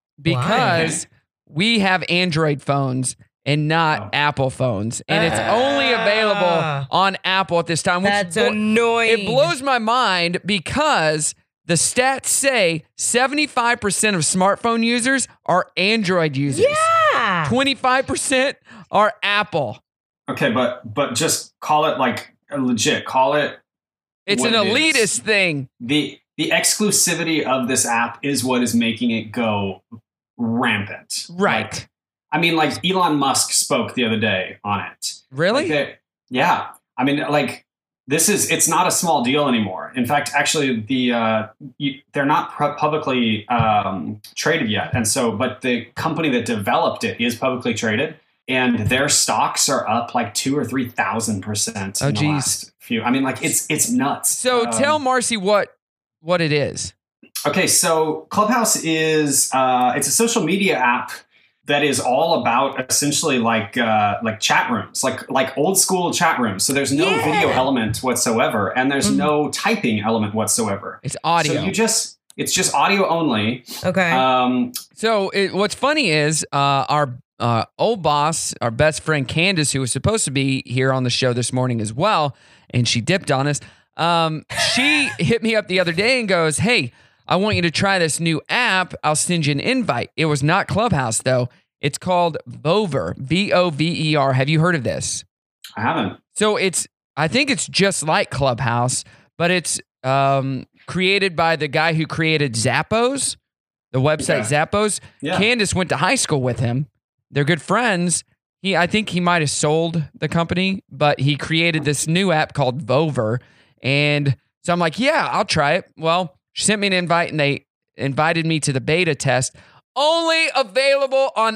because we have Android phones and not Oh. Apple phones, and it's only available Ah. on Apple at this time. Which That's blo- annoying. It blows my mind because the stats say seventy-five percent of smartphone users are Android users. Yeah. twenty-five percent are Apple. Okay, but but just call it like legit. Call it It's what an it is. elitist thing. the the exclusivity of this app is what is making it go rampant. Right. Like, I mean, like Elon Musk spoke the other day on it. Really? Like they- yeah. I mean, like this is it's not a small deal anymore. In fact, actually, the uh, you, they're not pu- publicly um, traded yet, and so but the company that developed it is publicly traded, and their stocks are up like two or three thousand percent. Oh, in the geez. last few. I mean, like it's it's nuts. So Um, tell Marcy what what it is. Okay, so Clubhouse is uh, it's a social media app that is all about essentially like uh, like chat rooms, like like old school chat rooms. So there's no Yeah. video element whatsoever, and there's Mhm. no typing element whatsoever. It's audio. So you just it's just audio only. Okay. Um, So it, what's funny is uh, our uh, old boss, our best friend Candace, who was supposed to be here on the show this morning as well, and she dipped on us. Um, she hit me up the other day and goes, "Hey, I want you to try this new app. I'll send you an invite." It was not Clubhouse though. It's called Vover, V O V E R. Have you heard of this? I haven't. So it's, I think it's just like Clubhouse, but it's um, created by the guy who created Zappos, the website Yeah. Zappos. Yeah. Candace went to high school with him. They're good friends. He, I think he might have sold the company, but he created this new app called Vover. And so I'm like, yeah, I'll try it. Well, she sent me an invite and they invited me to the beta test. Only available on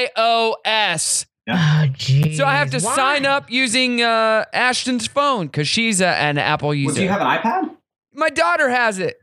iOS. oh, geez. So I have to Why? sign up using uh, Ashton's phone because she's a, an Apple Well, user. do you have an iPad? My daughter has it.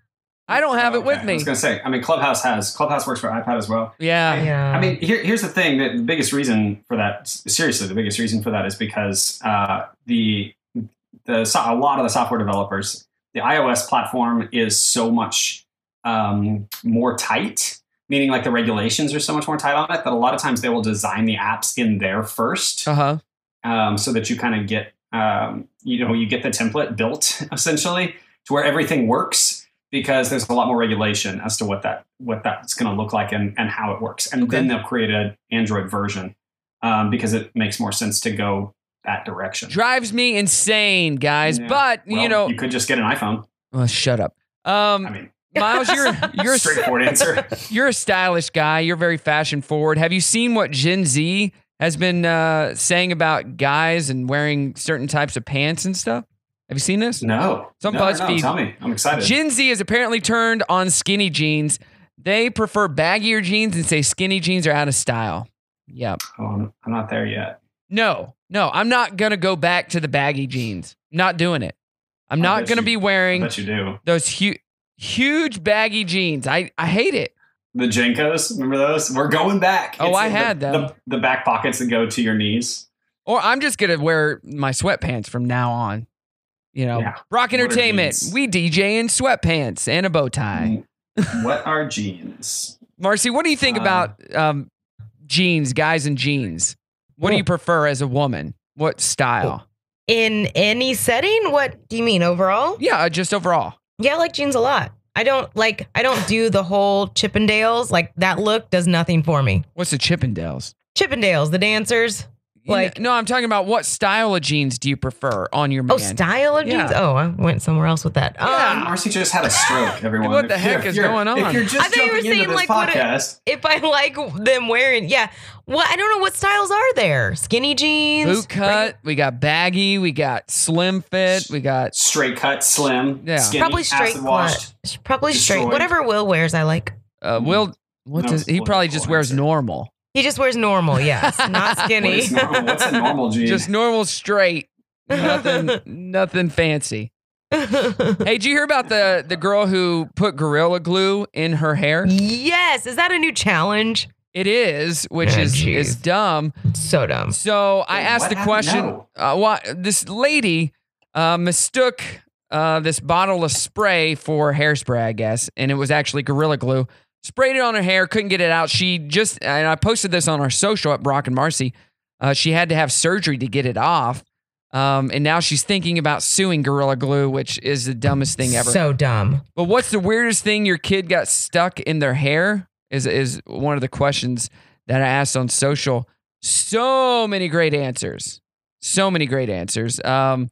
I don't have Oh, it with okay. me. I was going to say, I mean, Clubhouse has, Clubhouse works for iPad as well. Yeah. Yeah. I mean, here, here's the thing that the biggest reason for that, seriously, the biggest reason for that is because uh, the, the, so- a lot of the software developers, the iOS platform is so much um, more tight, meaning like the regulations are so much more tight on it that a lot of times they will design the apps in there first. Uh-huh. Um, so that you kind of get, um, you know, you get the template built essentially to where everything works, because there's a lot more regulation as to what that what that's going to look like and, and how it works. And Okay. then they'll create an Android version um, because it makes more sense to go that direction. Drives me insane, guys. Yeah. But, Well, you know, you could just get an iPhone. oh, shut up. Um, I mean, Miles, you're you're a, straightforward answer. you're a stylish guy. You're very fashion forward. Have you seen what Gen Z has been uh, saying about guys and wearing certain types of pants and stuff? Have you seen this? No. Some no, no, BuzzFeed. tell me. I'm excited. Gen Z has apparently turned on skinny jeans. They prefer baggier jeans and say skinny jeans are out of style. Yep. oh, I'm, I'm not there yet. No, no, I'm not going to go back to the baggy jeans. Not doing it. I'm I not bet going to you- be I wearing bet you do. those huge, huge baggy jeans. I, I hate it. The Jenkos, remember those? We're going back. Oh, I the- had them. The, the back pockets that go to your knees. Or I'm just going to wear my sweatpants from now on. You know, Yeah. Rock What are Entertainment. jeans? We D J in sweatpants and a bow tie. What are jeans? Marcy, what do you think Uh, about um, jeans, guys in jeans? What do you prefer as a woman? What style? In any setting? What do you mean overall? Yeah, uh, just overall. Yeah, I like jeans a lot. I don't like, I don't do the whole Chippendales. Like that look does nothing for me. What's the Chippendales? Chippendales, the dancers. You Like- kn- no, I'm talking about what style of jeans do you prefer on your man? Oh, style of jeans? Yeah. Oh, I went somewhere else with that. Yeah. Um, Marcy just had a stroke, everyone. What the If heck you're- is if you're- going on? If you're just I thought you were jumping into saying, this like, what it- podcast, if I like them wearing, yeah. Well, I don't know what styles are there. Skinny jeans, Boot cut. We got baggy. We got slim fit. We got straight cut, slim, Yeah. skinny, probably straight acid washed. cut. Probably straight. destroyed. Whatever Will wears, I like. uh, Will. What No, does he it's probably full just wears answer. normal? He just wears normal, yes, not What skinny. is normal? What's a normal jean? Just normal straight. Nothing. nothing fancy. Hey, did you hear about the the girl who put Gorilla Glue in her hair? Yes, is that a new challenge? It is, which Oh, is jeez. is dumb. So dumb. So I Wait, asked what the happened? question. No. Uh, why this lady uh, mistook uh, this bottle of spray for hairspray, I guess, and it was actually Gorilla Glue. Sprayed it on her hair, couldn't get it out. She just, and I posted this on our social at Brock and Marcy. Uh, she had to have surgery to get it off, um, and now she's thinking about suing Gorilla Glue, which is the dumbest thing ever. So dumb. But what's the weirdest thing your kid got stuck in their hair? Is is one of the questions that I asked on social. So many great answers. So many great answers. Um,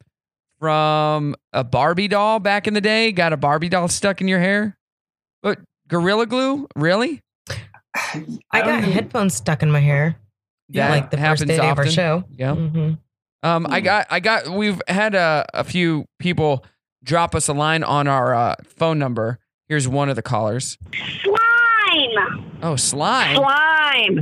from a Barbie doll back in the day, got a Barbie doll stuck in your hair. But Gorilla Glue, really? I don't got even- headphones stuck in my hair. That like the first happens day of our often. show. Yeah. hmm Um, I got, I got. We've had a, a few people drop us a line on our uh, phone number. Here's one of the callers. Slime! Oh, slime. Slime!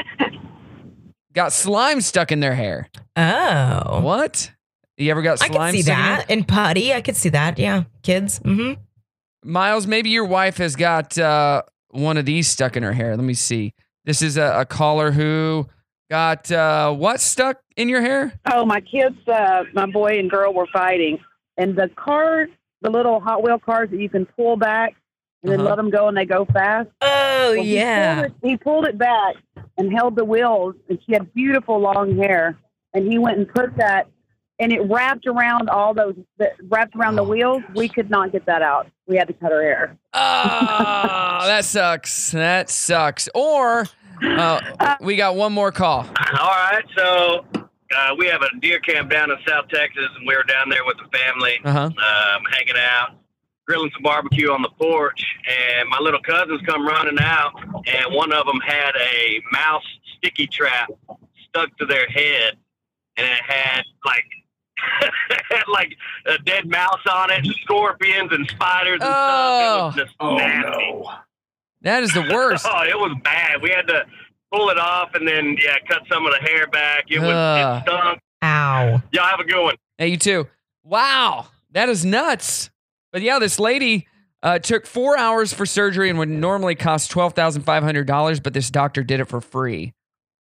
Got slime stuck in their hair. Oh. What? You ever got I slime? could see stuck in your- that. And putty, I could see that. Yeah. Kids. hmm Miles, maybe your wife has got uh, one of these stuck in her hair. Let me see. This is a, a caller who got uh, what stuck in your hair? Oh, my kids, uh, my boy and girl were fighting. And the cars, the little Hot Wheel cars that you can pull back and then Uh-huh. let them go and they go fast. Oh, Well, he yeah. pulled it- He pulled it back and held the wheels, and she had beautiful long hair. And he went and put that, and it wrapped around all those, that wrapped around the wheels. We could not get that out. We had to cut her hair. Oh, that sucks. That sucks. Or uh, we got one more call. All right, so uh, we have a deer camp down in South Texas, and we were down there with the family, Uh-huh. um, hanging out, grilling some barbecue on the porch, and my little cousins come running out, and one of them had a mouse sticky trap stuck to their head, and it had like it had like a dead mouse on it, and scorpions and spiders and stuff. It was just Oh, nasty. no. That is the worst. Oh, it was bad. We had to pull it off and then, yeah, cut some of the hair back. It was Ugh. it stunk. Ow. Y'all have a good one. Hey, you too. Wow, that is nuts. But yeah, this lady Uh, it took four hours for surgery and would normally cost twelve thousand five hundred dollars, but this doctor did it for free.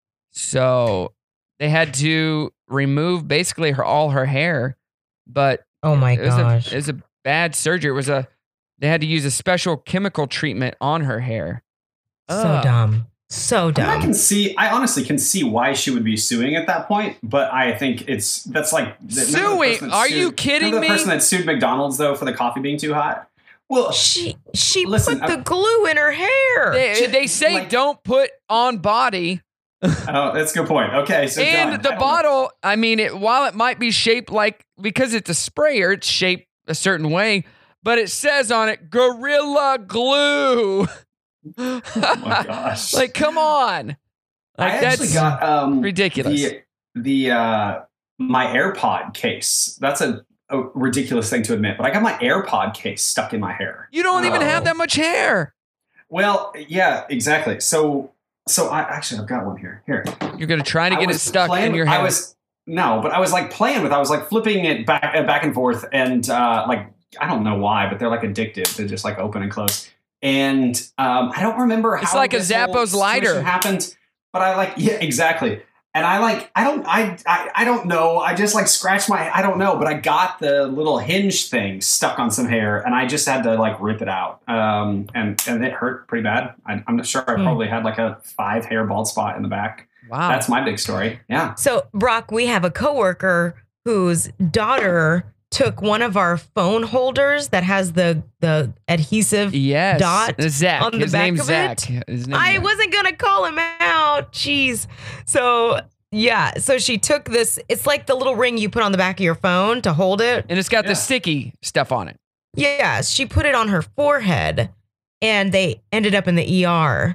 So they had to remove basically her all her hair, but Oh my it was gosh. a, it was a bad surgery. It was a they had to use a special chemical treatment on her hair. So Ugh. dumb. So I, mean, I dumb. can see. I honestly can see why she would be suing at that point, but I think it's that's like remember the Suing? person that Are sued- you kidding remember the me? person that sued McDonald's though for the coffee being too hot. Well, She she Listen, put the I- glue in her hair. They, they say Like- don't put on body. oh, that's a good point. Okay, so And done. the I don't- bottle, I mean, it, while it might be shaped like, because it's a sprayer, it's shaped a certain way, but it says on it, Gorilla Glue. Oh my gosh! Like, come on. Like, I actually that's got um, ridiculous. The, the uh, my AirPod case. That's a, a ridiculous thing to admit, but I got my AirPod case stuck in my hair. You don't even Oh. have that much hair. Well, yeah, exactly. So, so I actually I've got one here. Here, You're going to try to I get it was stuck playing in your with- hair. I was no, but I was like playing with. I was like flipping it back, uh, back and forth, and uh, like I don't know why, but they're like addictive. They just like open and close. And um, I don't remember how It's like a this whole Zappos lighter. situation happened, but I like yeah, exactly. And I like I don't I, I I don't know. I just like scratched my I don't know, but I got the little hinge thing stuck on some hair, and I just had to like rip it out. Um, and and it hurt pretty bad. I, I'm not sure. I Hmm. probably had like a five hair bald spot in the back. Wow. That's my big story. Yeah. So, Brock, we have a coworker whose daughter took one of our phone holders that has the the adhesive yes. dot Zach. on the His back name's of Zach. it. His name's I Zach. wasn't gonna call him out. Jeez. So yeah, so she took this. It's like the little ring you put on the back of your phone to hold it. And it's got Yeah. the sticky stuff on it. Yeah, she put it on her forehead, and they ended up in the E R.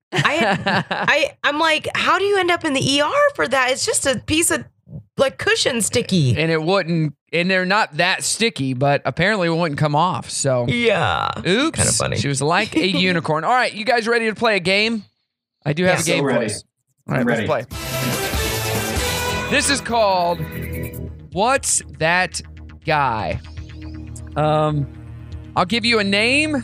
I I I'm like, how do you end up in the E R for that? It's just a piece of like cushion sticky. And it wouldn't, and they're not that sticky, but apparently it wouldn't come off. So, Yeah. oops. Kinda funny. She was like a unicorn. All right, you guys ready to play a game? I do have Yeah, a game so for ready. us. All right, I'm let's play. This is called What's That Guy? Um, I'll give you a name,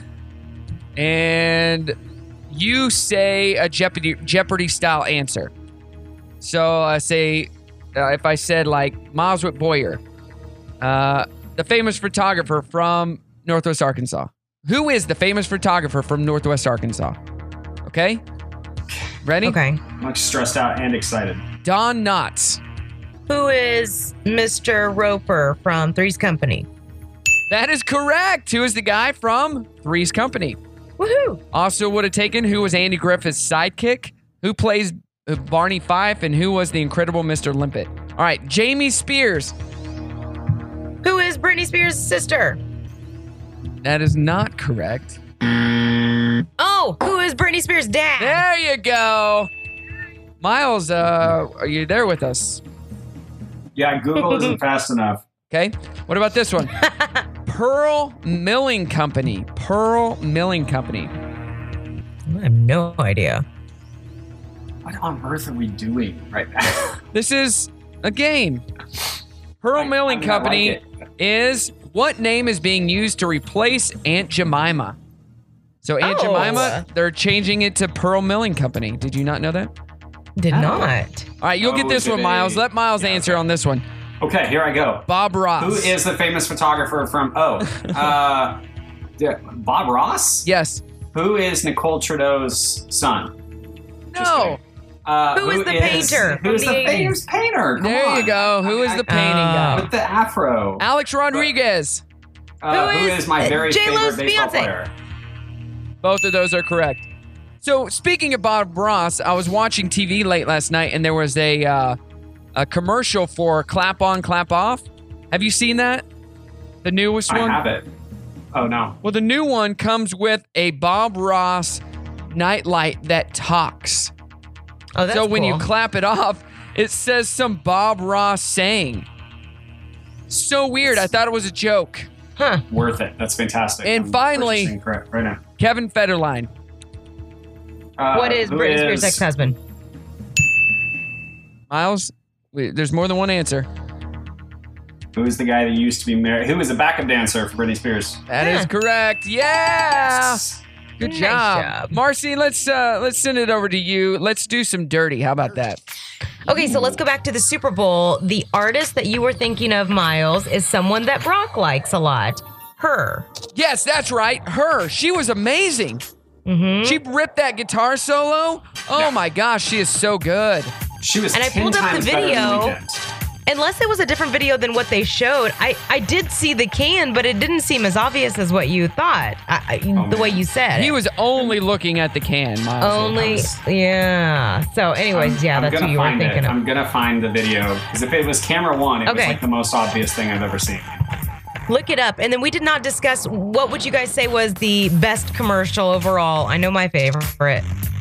and you say a Jeopardy Jeopardy style answer. So I say, uh, if I said like Miles Whit Boyer, uh, the famous photographer from Northwest Arkansas. Who is the famous photographer from Northwest Arkansas? Okay, ready? Okay. I'm like stressed out and excited. Don Knotts. Who is Mister Roper from Three's Company? That is correct. Who is the guy from Three's Company? Woohoo! Also would have taken who was Andy Griffith's sidekick, who plays uh, Barney Fife, and who was the incredible Mister Limpet. All right, Jamie Spears. Who is Britney Spears' sister? That is not correct. Oh, who is Britney Spears' dad? There you go. Miles, uh, are you there with us? Yeah, Google isn't fast enough. Okay. What about this one? Pearl Milling Company. Pearl Milling Company. I have no idea. What on earth are we doing right now? This is a game. Pearl I- I Milling mean, I like Company it. is what name is being used to replace Aunt Jemima? So Aunt Oh. Jemima, they're changing it to Pearl Milling Company. Did you not know that? Did Oh. not. All right, you'll Oh, get this did one, Miles. they- Let Miles Yeah, answer okay. on this one. Okay, here I go. Bob Ross. Who is the famous photographer from? Oh, uh, yeah, Bob Ross. Yes. Who is Nicole Trudeau's son? Just No. kidding. Uh, Who is the painter Who is from the the famous painter? Come There you on. go. Who is the painting Uh, guy? With the afro. Alex Rodriguez. Uh, Who who is- is my very J-Lo's favorite baseball fiance? player? Both of those are correct. So speaking of Bob Ross, I was watching T V late last night, and there was a uh, a commercial for Clap On, Clap Off. Have you seen that? The newest I one? have it. Oh no. Well, the new one comes with a Bob Ross nightlight that talks. Oh, that's so when you cool. clap it off, it says some Bob Ross saying. So weird. I thought it was a joke. Huh. Worth it. That's fantastic. And I'm finally- purchasing correct right now. Kevin Federline. Uh, What is who Britney Spears' is- ex-husband? Miles, wait, there's more than one answer. Who is the guy that used to be married? Who was a backup dancer for Britney Spears? That is correct. Yeah. Good Nice job. job. Marcy, let's uh let's send it over to you. Let's do some dirty. How about that? Okay, so let's go back to the Super Bowl. The artist that you were thinking of, Miles, is someone that Brock likes a lot. Her. Yes, that's right. Her. She was amazing. Mm-hmm. She ripped that guitar solo. Oh Yeah. my gosh, she is so good. She was And I ten pulled up the times better than video. Weeknd. Unless it was a different video than what they showed, I, I did see the can, but it didn't seem as obvious as what you thought, I, I, Oh, the way man. you said He it. was only looking at the can, Miles. Only, yeah. So anyways, I'm- yeah, I'm that's gonna who you were find thinking it. of. I'm gonna find the video because if it was camera one, it was Okay. like the most obvious thing I've ever seen. Look it up. And then we did not discuss, what would you guys say was the best commercial overall? I know my favorite.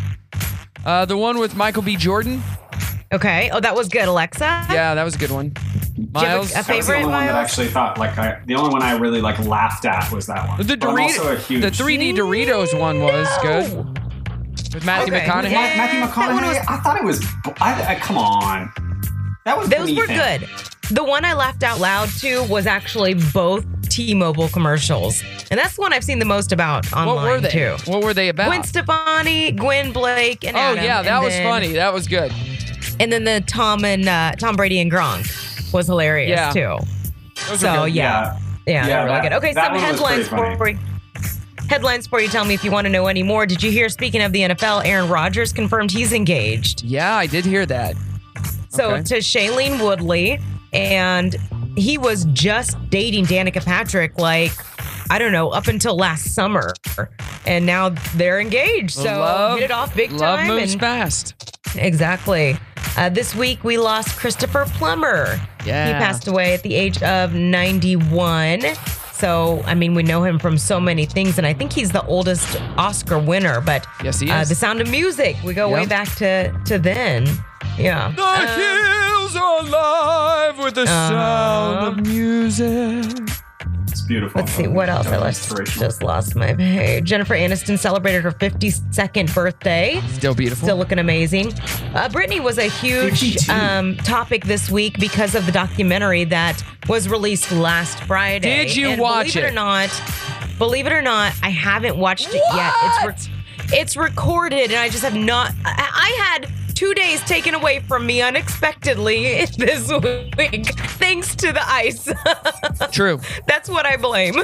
Uh, the one with Michael B. Jordan. Okay. Oh, that was good, Alexa? Yeah, that was a good one. you have a- Miles. a That was the favorite, only one that I Miles? actually thought like I, the only one I really like laughed at was that one. The But I'm also a Dorito, huge the three D Doritos one was good. No. With Matthew Okay. McConaughey. Ma- Matthew That one McConaughey. was- I thought it was. I, I, come on, that was. Those beneath were him. good. The one I laughed out loud to was actually both T-Mobile commercials. And that's the one I've seen the most about online, What were they? too. What were they about? Gwen Stefani, Gwen Blake, and oh Adam. yeah, that and was then- funny. That was good. And then the Tom and uh, Tom Brady and Gronk was hilarious Yeah. too. Those So were good. yeah, yeah, Yeah, they're really that- good. Okay, that some one was headlines pretty for you. Headlines for you. Tell me if you want to know any more. Did you hear? Speaking of the N F L, Aaron Rodgers confirmed he's engaged. Yeah, I did hear that. So Okay. to Shailene Woodley, and he was just dating Danica Patrick, like I don't know, up until last summer, and now they're engaged. So Love- hit it off big Love time. moves and- fast. Exactly. Uh, this week we lost Christopher Plummer. Yeah. He passed away at the age of ninety-one. So, I mean, we know him from so many things, and I think he's the oldest Oscar winner. But Yes, he uh, is. The Sound of Music, we go way Yep. back to to then. Yeah. The Um, hills are alive with the sound of music. It's beautiful. Let's see, what else? I lost, Inspirational. just lost my page. Jennifer Aniston celebrated her fifty-second birthday. Still beautiful. Still looking amazing. Uh, Britney was a huge fifty-two. um, topic this week because of the documentary that was released last Friday. Did you And watch believe it? it? or not, believe it or not, I haven't watched it yet. It's re- it's recorded, and I just have not. I, I had two days taken away from me unexpectedly this week, thanks to the ice. True. That's what I blame.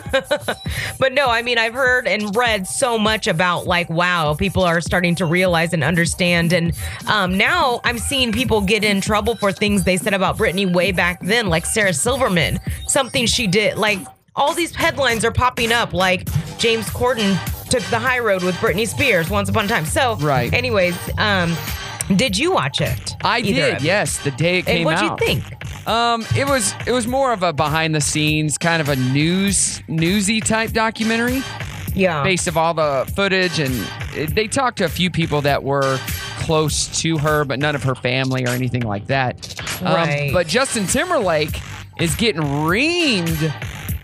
But no, I mean, I've heard and read so much about like, wow, people are starting to realize and understand. And um, now I'm seeing people get in trouble for things they said about Britney way back then, like Sarah Silverman, something she did. Like all these headlines are popping up, like James Corden took the high road with Britney Spears once upon a time. So, Right. anyways, um, did you watch it? I Either did. of you? Yes, the day it And came what'd you out. think? Um, it was it was more of a behind the scenes kind of a news newsy type documentary Yeah. based of all the footage, and it, they talked to a few people that were close to her, but none of her family or anything like that. Um, Right. But Justin Timberlake is getting reamed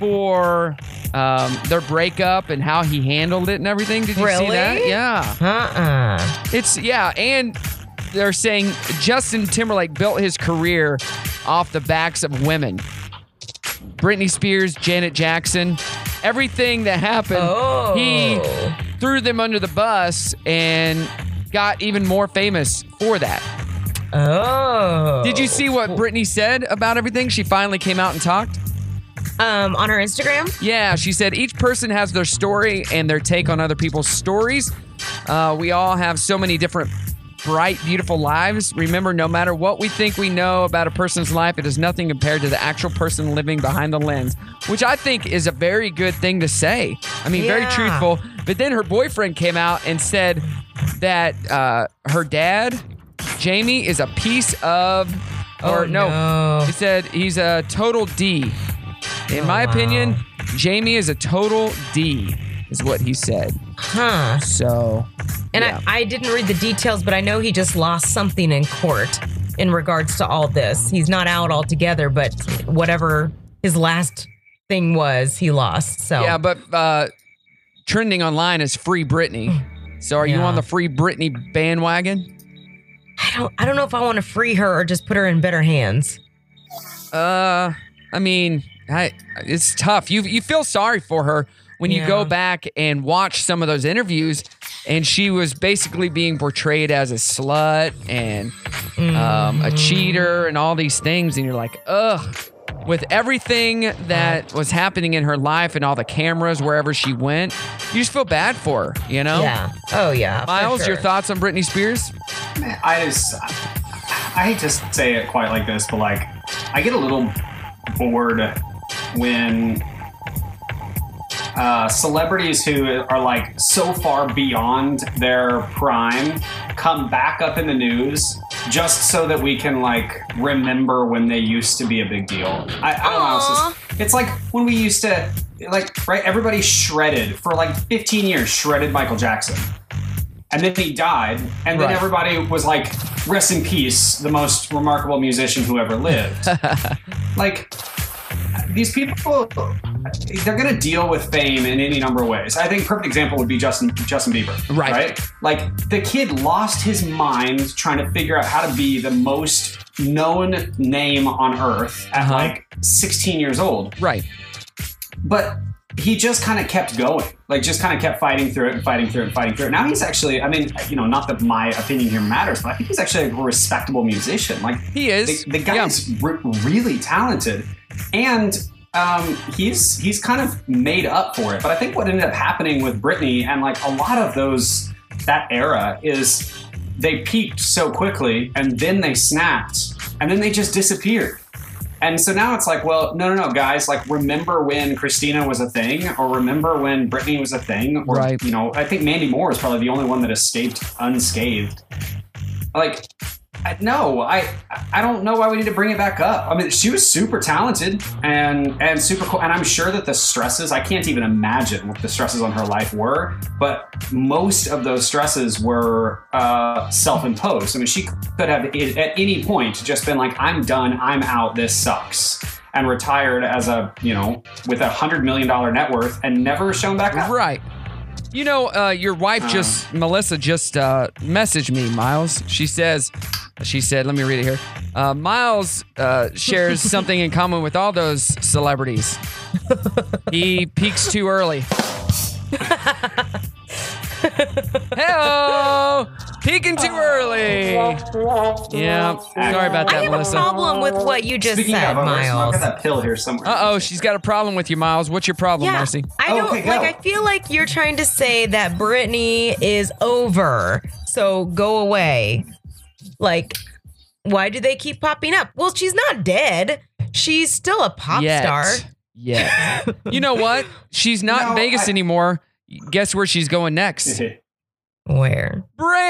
for um, their breakup and how he handled it and everything. Did you see Really? that? Yeah. Uh-uh. It's yeah, and they're saying Justin Timberlake built his career off the backs of women. Britney Spears, Janet Jackson, everything that happened, Oh. he threw them under the bus and got even more famous for that. Oh. Did you see what Britney said about everything? She finally came out and talked. Um, on her Instagram? Yeah, she said each person has their story and their take on other people's stories. Uh, we all have so many different bright, beautiful lives. Remember, no matter what we think we know about a person's life, it is nothing compared to the actual person living behind the lens, which I think is a very good thing to say. I mean, very Yeah. truthful. But then her boyfriend came out and said that uh, her dad, Jamie, is a piece of, or Oh, no, no. he said he's a total D. In Oh, my wow. opinion, Jamie is a total D, is what he said. Huh. So, And yeah. I, I didn't read the details, but I know he just lost something in court in regards to all this. He's not out altogether, but whatever his last thing was, he lost. So yeah, but uh, trending online is Free Britney. So, are you Yeah. on the Free Britney bandwagon? I don't I don't know if I want to free her or just put her in better hands. Uh, I mean, I, it's tough. You you feel sorry for her when you Yeah. go back and watch some of those interviews, and she was basically being portrayed as a slut and um, a cheater and all these things, and you're like, ugh. With everything that was happening in her life and all the cameras wherever she went, you just feel bad for her, you know? Yeah. Oh, yeah. for Miles, sure. your thoughts on Britney Spears? Man, I just, I hate to say it quite like this, but like, I get a little bored when uh, celebrities who are like so far beyond their prime come back up in the news just so that we can like remember when they used to be a big deal. I, I don't know. It's, just, it's like when we used to, like, right? Everybody shredded for like fifteen years, shredded Michael Jackson. And then he died, and then Right. everybody was like, rest in peace, the most remarkable musician who ever lived. Like, these people, they're going to deal with fame in any number of ways. I think a perfect example would be Justin Justin Bieber. Right. Right? Like, the kid lost his mind trying to figure out how to be the most known name on earth at Uh-huh. like sixteen years old. Right. But he just kind of kept going, like just kind of kept fighting through it and fighting through it and fighting through it. Now he's actually, I mean, you know, not that my opinion here matters, but I think he's actually a respectable musician. Like He is. the, the guy's re- really talented, and um, he's he's kind of made up for it. But I think what ended up happening with Britney and like a lot of those that era is they peaked so quickly and then they snapped and then they just disappeared. And so now it's like, well, no, no, no, guys, like, remember when Christina was a thing, or remember when Britney was a thing, or, Right. you know, I think Mandy Moore is probably the only one that escaped unscathed. Like, I, no, I I don't know why we need to bring it back up. I mean, she was super talented and and super cool, and I'm sure that the stresses, I can't even imagine what the stresses on her life were, but most of those stresses were uh, self-imposed. I mean, she could have at any point just been like, I'm done, I'm out, this sucks, and retired as a, you know, with a hundred million dollar net worth and never shown back up. Right. You know, uh, your wife just, Melissa just uh, messaged me, Miles. She says, she said, let me read it here. Uh, Miles uh, shares something in common with all those celebrities. He peaks too early. Hello, peaking too early. Yeah, sorry about I that, have Melissa. a problem with what you just Speaking said, of, I've Miles. got that pill here somewhere. Uh oh, she's got a problem with you, Miles. What's your problem, Yeah, Marcy? I don't Okay, go. like. I feel like you're trying to say that Britney is over, so go away. Like, why do they keep popping up? Well, she's not dead. She's still a pop Yet. star. Yeah. You know what? She's not in No, Vegas I- anymore. Guess where she's going next? Where?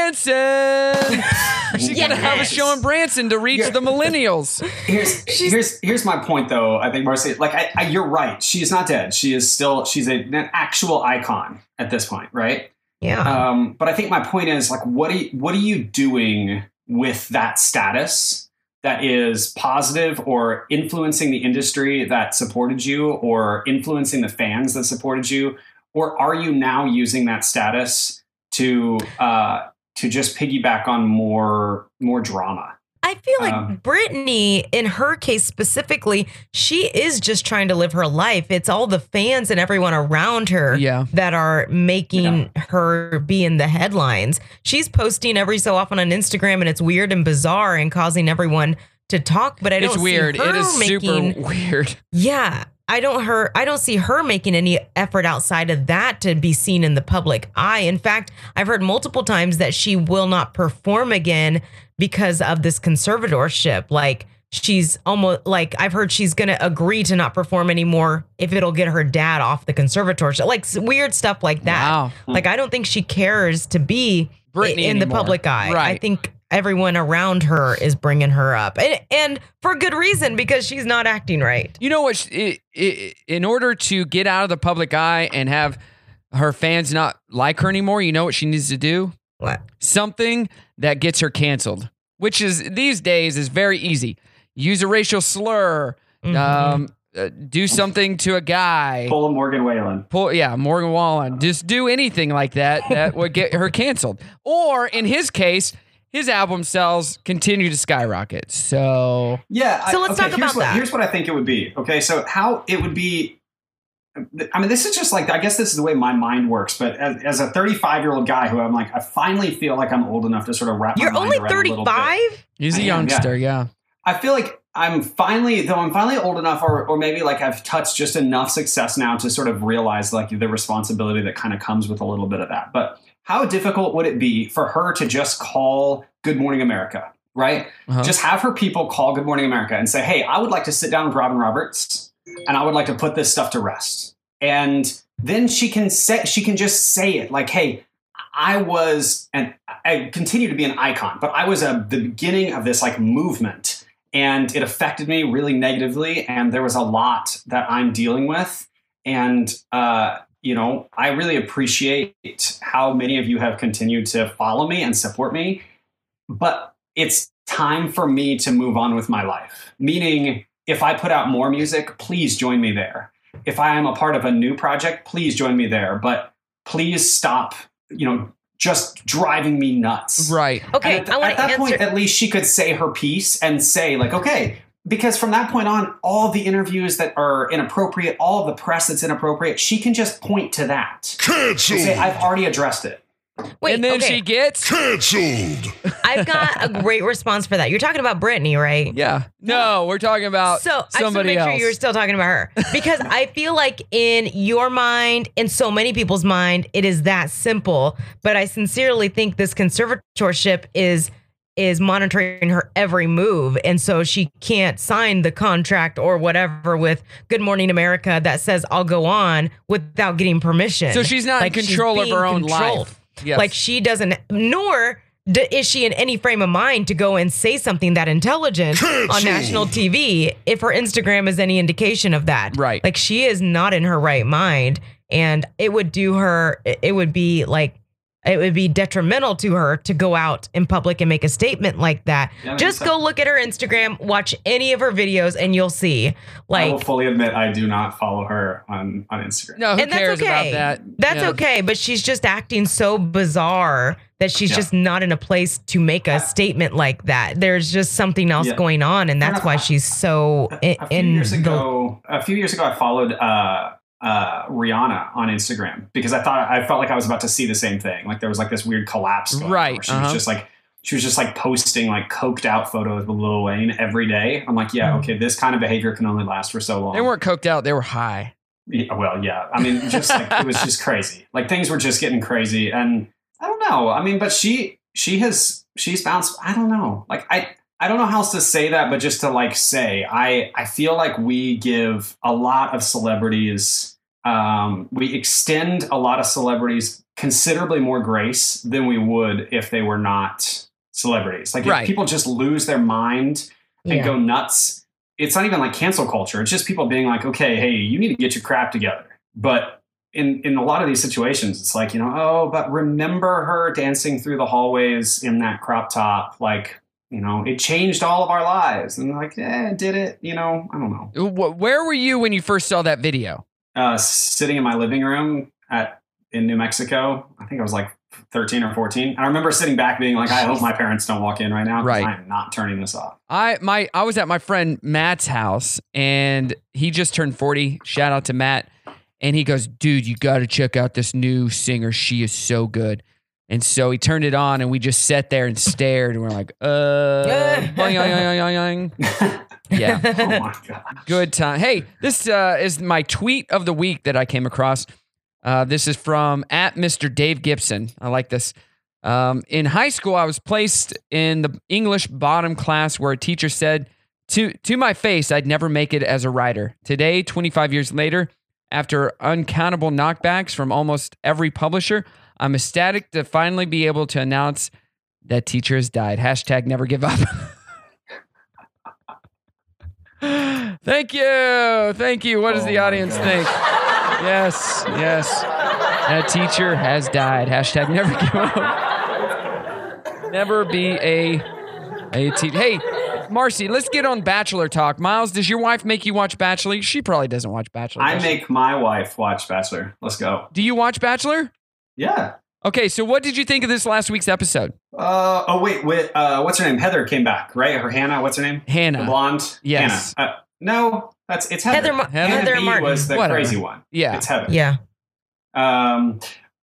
Branson. She's gonna have a Yes. show in Branson to reach Yeah. the millennials. Here's here's here's my point, though. I think Marcy, like, I, I, you're right. She is not dead. She is still she's a, an actual icon at this point, right? Yeah. Um, but I think my point is, like, what are you, what are you doing with that status that is positive or influencing the industry that supported you, or influencing the fans that supported you, or are you now using that status to uh, to just piggyback on more more drama? I feel like Um, Britney, in her case specifically, she is just trying to live her life. It's all the fans and everyone around her Yeah. that are making her be in the headlines. She's posting every so often on Instagram, and it's weird and bizarre and causing everyone to talk. But I don't It's weird. see her It is making, super weird. Yeah. I don't her I don't see her making any effort outside of that to be seen in the public eye. In fact, I've heard multiple times that she will not perform again because of this conservatorship. Like, she's almost like, I've heard she's going to agree to not perform anymore if it'll get her dad off the conservatorship. Like, s- weird stuff like that. Wow. Like, I don't think she cares to be Britney in the anymore. public eye. I Right. think everyone around her is bringing her up, and and for good reason, because she's not acting right. You know what? sh- i- i- In order to get out of the public eye and have her fans not like her anymore, you know what she needs to do? What? Something that gets her canceled, which is these days is very easy. Use a racial slur. Um, uh, do something to a guy. Pull a Morgan Whalen. Pull, yeah, Morgan Wallen. Just do anything like that that would get her canceled. Or in his case, his album sales continue to skyrocket. So yeah. So let's okay, talk here's about what, that. Here's what I think it would be. Okay, so how it would be. I mean, this is just like, I guess this is the way my mind works. But as, as a thirty-five year old guy who I'm like, I finally feel like I'm old enough to sort of wrap. You're my mind only around a little bit. thirty-five? he's a I am, youngster, yeah. I feel like I'm finally, though I'm finally old enough, or, or maybe like I've touched just enough success now to sort of realize like the responsibility that kind of comes with a little bit of that. But how difficult would it be for her to just call Good Morning America, right? Uh-huh. Just have her people call Good Morning America and say, hey, I would like to sit down with Robin Roberts and I would like to put this stuff to rest. And then she can say, she can just say it like, hey, I was, and I continue to be an icon, but I was a, the beginning of this like movement. And it affected me really negatively. And there was a lot that I'm dealing with. And, uh, you know, I really appreciate how many of you have continued to follow me and support me. But it's time for me to move on with my life. Meaning, if I put out more music, please join me there. If I am a part of a new project, please join me there. But please stop, you know, just driving me nuts. Right. Okay, At, I want at to that answer. point, at least she could say her piece and say like, okay, because from that point on, all the interviews that are inappropriate, all of the press that's inappropriate, she can just point to that. Canceled. Say, I've already addressed it. Wait, and then okay. she gets Canceled. I've got a great response for that. You're talking about Brittany, right? Yeah. No, we're talking about So I just want to somebody make else. sure you're still talking about her because I feel like in your mind, in so many people's mind, it is that simple. But I sincerely think this conservatorship is is monitoring her every move, and so she can't sign the contract or whatever with Good Morning America that says I'll go on without getting permission. So she's not in she's control of being her own controlled. life. Yes. Like she doesn't, nor d- is she in any frame of mind to go and say something that intelligent on national T V if her Instagram is any indication of that. Right. Like she is not in her right mind, and it would do her, it would be like, it would be detrimental to her to go out in public and make a statement like that. Yeah, Just go look at her Instagram, watch any of her videos, and you'll see. I will Like, fully admit I do not follow her on, on Instagram. no, who and that's cares okay. about that? That's Yeah. okay, but she's just acting so bizarre that she's Yeah. just not in a place to make a statement like that. There's just something else Yeah. going on, and that's enough. why she's so in, a few in years the. ago, a few years ago, I followed uh, uh, Rihanna on Instagram because I thought I felt like I was about to see the same thing. Like there was like this weird collapse, going on Right, where she uh-huh. was just like she was just like posting like coked out photos with Lil Wayne every day. I'm like, yeah, okay, this kind of behavior can only last for so long. They weren't coked out. They were high. Yeah, well, yeah. I mean, just like it was just crazy. Like things were just getting crazy, and I don't know. I mean, but she she has she's bounced. I don't know. Like I. I don't know how else to say that, but just to like say, I, I feel like we give a lot of celebrities, um, we extend a lot of celebrities considerably more grace than we would if they were not celebrities. Like Right. if people just lose their mind and Yeah. go nuts, it's not even like cancel culture. It's just people being like, okay, hey, you need to get your crap together. But in, in a lot of these situations, it's like, you know, oh, but remember her dancing through the hallways in that crop top, like, you know, it changed all of our lives. And like, eh, did it? You know, I don't know. Wh- Where were you when you first saw that video? Uh, sitting in my living room at in New Mexico, I think I was like thirteen or fourteen. I remember sitting back being like, I hope my parents don't walk in right now. 'Cause Right. I'm not turning this off. I my I was at my friend Matt's house and he just turned forty. Shout out to Matt. And he goes, dude, you got to check out this new singer. She is so good. And so he turned it on and we just sat there and stared and we're like, uh, boing, yoing, yoing, yoing. Yeah. Oh my God. Good time. Hey, this uh, is my tweet of the week that I came across. Uh, this is from at Mister Dave Gibson. I like this. Um, in high school, I was placed in the English bottom class where a teacher said to, to my face, I'd never make it as a writer. Today, twenty-five years later, after uncountable knockbacks from almost every publisher, I'm ecstatic to finally be able to announce that teacher has died. Hashtag never give up. Thank you. Thank you. What does Oh the my audience gosh. think? Yes. Yes. That teacher has died. Hashtag never give up. Never be a, a teacher. Hey, Marcy, let's get on Bachelor talk. Miles, does your wife make you watch Bachelor? She probably doesn't watch Bachelor. I does she? make my wife watch Bachelor. Let's go. Do you watch Bachelor? Yeah. Okay, so what did you think of this last week's episode? Uh, oh wait, wait uh, what's her name? Heather came back, right? Her Hannah. What's her name? Hannah. The blonde. Yes. Hannah. Uh, no, that's it's Heather. Heather Ma- Hannah Heather B Martin. was the Whatever. crazy one. Yeah. It's Heather. Yeah. Um,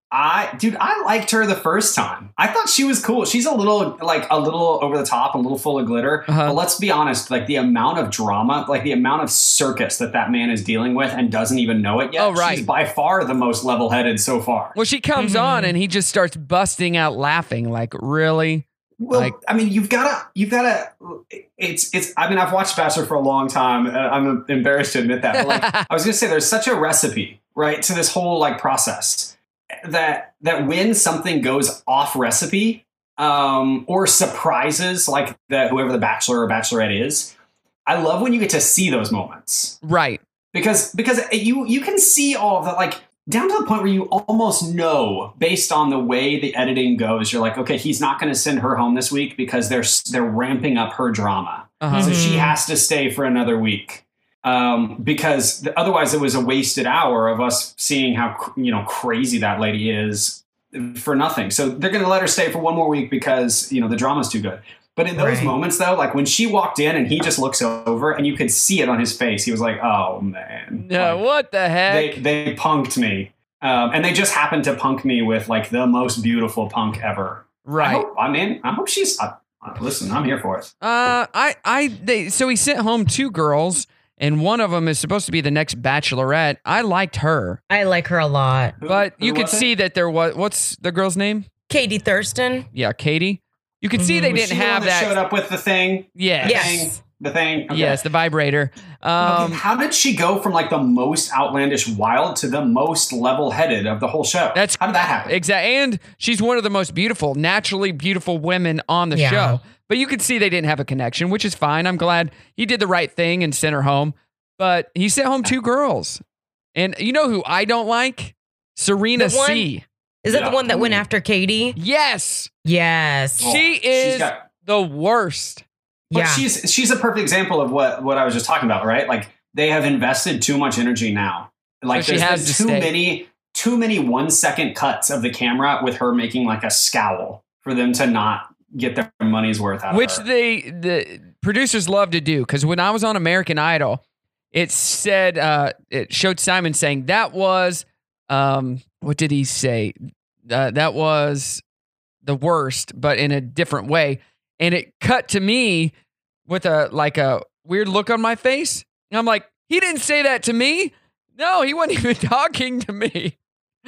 I, dude, I liked her the first time. I thought she was cool. She's a little, like, a little over the top, a little full of glitter. Uh-huh. But let's be honest, like, the amount of drama, like, the amount of circus that that man is dealing with and doesn't even know it yet. Oh, right. She's by far the most level-headed so far. Well, she comes Mhm. on and he just starts busting out laughing. Like, really? Well, Like- I mean, you've got to, you've got to, it's, it's, I mean, I've watched Bachelor for a long time. Uh, I'm embarrassed to admit that. But like, I was going to say, there's such a recipe, right, to this whole, like, process that, that when something goes off recipe, um, or surprises, like the, whoever the Bachelor or Bachelorette is, I love when you get to see those moments. Right. Because, because you, you can see all of that, like, down to the point where you almost know, based on the way the editing goes, you're like, okay, he's not going to send her home this week because they're they're ramping up her drama, Uh-huh. so she has to stay for another week. Um, because the, otherwise, it was a wasted hour of us seeing how cr- you know crazy that lady is for nothing. So they're going to let her stay for one more week because you know the drama's too good. But in those Right. moments, though, like when she walked in and he just looks over and you could see it on his face, he was like, "Oh man, No, Like, what the heck? they they punked me, um, and they just happened to punk me with like the most beautiful punk ever." I right. hope, I mean, I hope she's. Uh, listen, I'm here for it. Uh, I, I, they, so he sent home two girls, and one of them is supposed to be the next Bachelorette. I liked her, I like her a lot. Who- but who you could was it? see that there was, what's the girl's name? Katie Thurston. Yeah, Katie. You could see Mhm. they Was didn't she the one have that that. showed up with the thing. Yes. Yes. The thing. Okay. Yes, the vibrator. Um, Okay, how did she go from like the most outlandish wild to the most level-headed of the whole show? That's- how did that happen? Exactly. And she's one of the most beautiful, naturally beautiful women on the Yeah. show. But you could see they didn't have a connection, which is fine. I'm glad he did the right thing and sent her home. But he sent home two girls. And you know who I don't like? Serena The one- C. Is that Yeah. the one that went after Katie? Yes. Yes. Oh, she she's is got- the worst. But yeah. she's she's a perfect example of what what I was just talking about, right? Like they have invested too much energy now. Like So she there's has been to too stay. many too many one second cuts of the camera with her making like a scowl for them to not get their money's worth out Which of her. they the producers love to do, because when I was on American Idol, it said uh, it showed Simon saying that was um, what did he say? Uh, that was the worst, but in a different way, and it cut to me with a like a weird look on my face, and I'm like, he didn't say that to me. No, he wasn't even talking to me.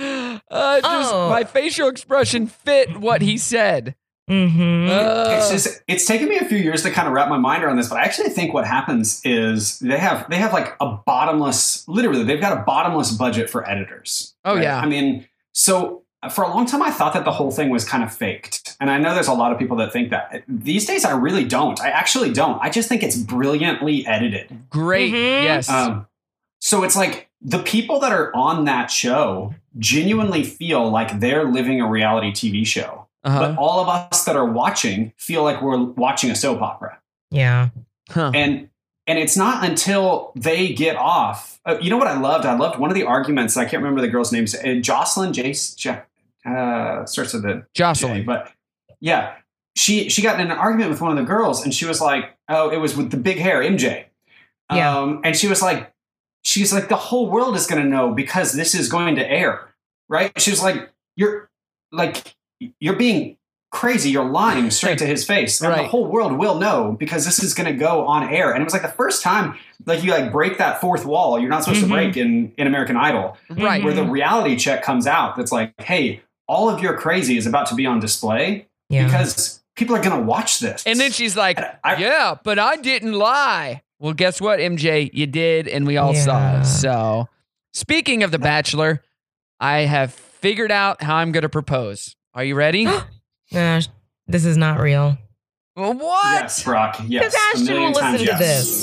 Uh, just Oh. my facial expression fit what he said. Mm-hmm. Uh, It's just it's taken me a few years to kind of wrap my mind around this, but I actually think what happens is they have they have like a bottomless, literally they've got a bottomless budget for editors. Oh, right? yeah. I mean, so for a long time I thought that the whole thing was kind of faked, and I know there's a lot of people that think that. These days I really don't. I actually don't. I just think it's brilliantly edited. Great. Mhm. Yes. Um, so it's like the people that are on that show genuinely feel like they're living a reality T V show. uh-huh. But all of us that are watching feel like we're watching a soap opera. Yeah. Huh. And and it's not until they get off. Uh, you know what I loved? I loved one of the arguments. I can't remember the girl's name. Uh, Jocelyn, Jace, ja, uh, starts with the Jocelyn. J, but yeah, she she got in an argument with one of the girls, and she was like, "Oh, it was with the big hair, M J." Yeah. Um, and she was like, "She's like, the whole world is going to know because this is going to air, right?" She was like, "You're like, you're being crazy. You're lying straight to his face. And Right. the whole world will know because this is going to go on air." And it was like the first time, like you like break that fourth wall. You're not supposed Mhm. to break in in American Idol, Right. where the reality check comes out. That's like, hey, all of your crazy is about to be on display Yeah. because people are going to watch this. And then she's like, And I- yeah, but I didn't lie. Well, guess what, M J? You did, and we all saw Yeah. it. So, speaking of The Bachelor, I have figured out how I'm going to propose. Are you ready? Gosh, this is not real. Well, what? yes, Brock. Yes, Because a Ashton will million listen times to yes.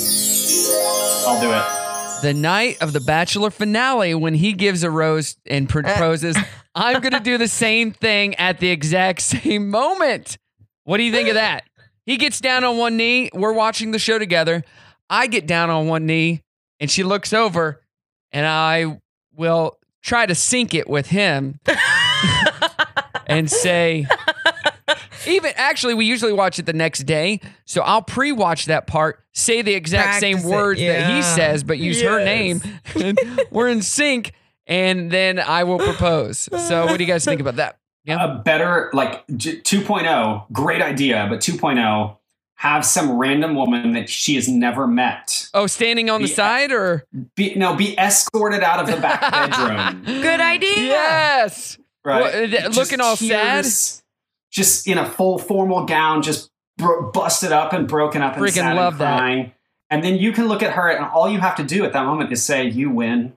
this. I'll do it. The night of the Bachelor finale, when he gives a rose and proposes, I'm going to do the same thing at the exact same moment. What do you think of that? He gets down on one knee. We're watching the show together. I get down on one knee, and she looks over, and I will try to sync it with him and say, Even actually, we usually watch it the next day, so I'll pre-watch that part, say the exact Practice same it, words that he yeah. says, but use her Yes. name. And we're in sync, and then I will propose. So, what do you guys think about that? Yeah. A better, like J- two point oh, great idea, but two point oh, have some random woman that she has never met. Oh, standing on the Be- side, or Be, no, be escorted out of the back bedroom. Good idea. yes, Right? Well, uh, Just looking all sad? here's- Just in a full formal gown, just bro- busted up and broken up and Freaking sad love and that. crying. And then you can look at her, and all you have to do at that moment is say, "You win."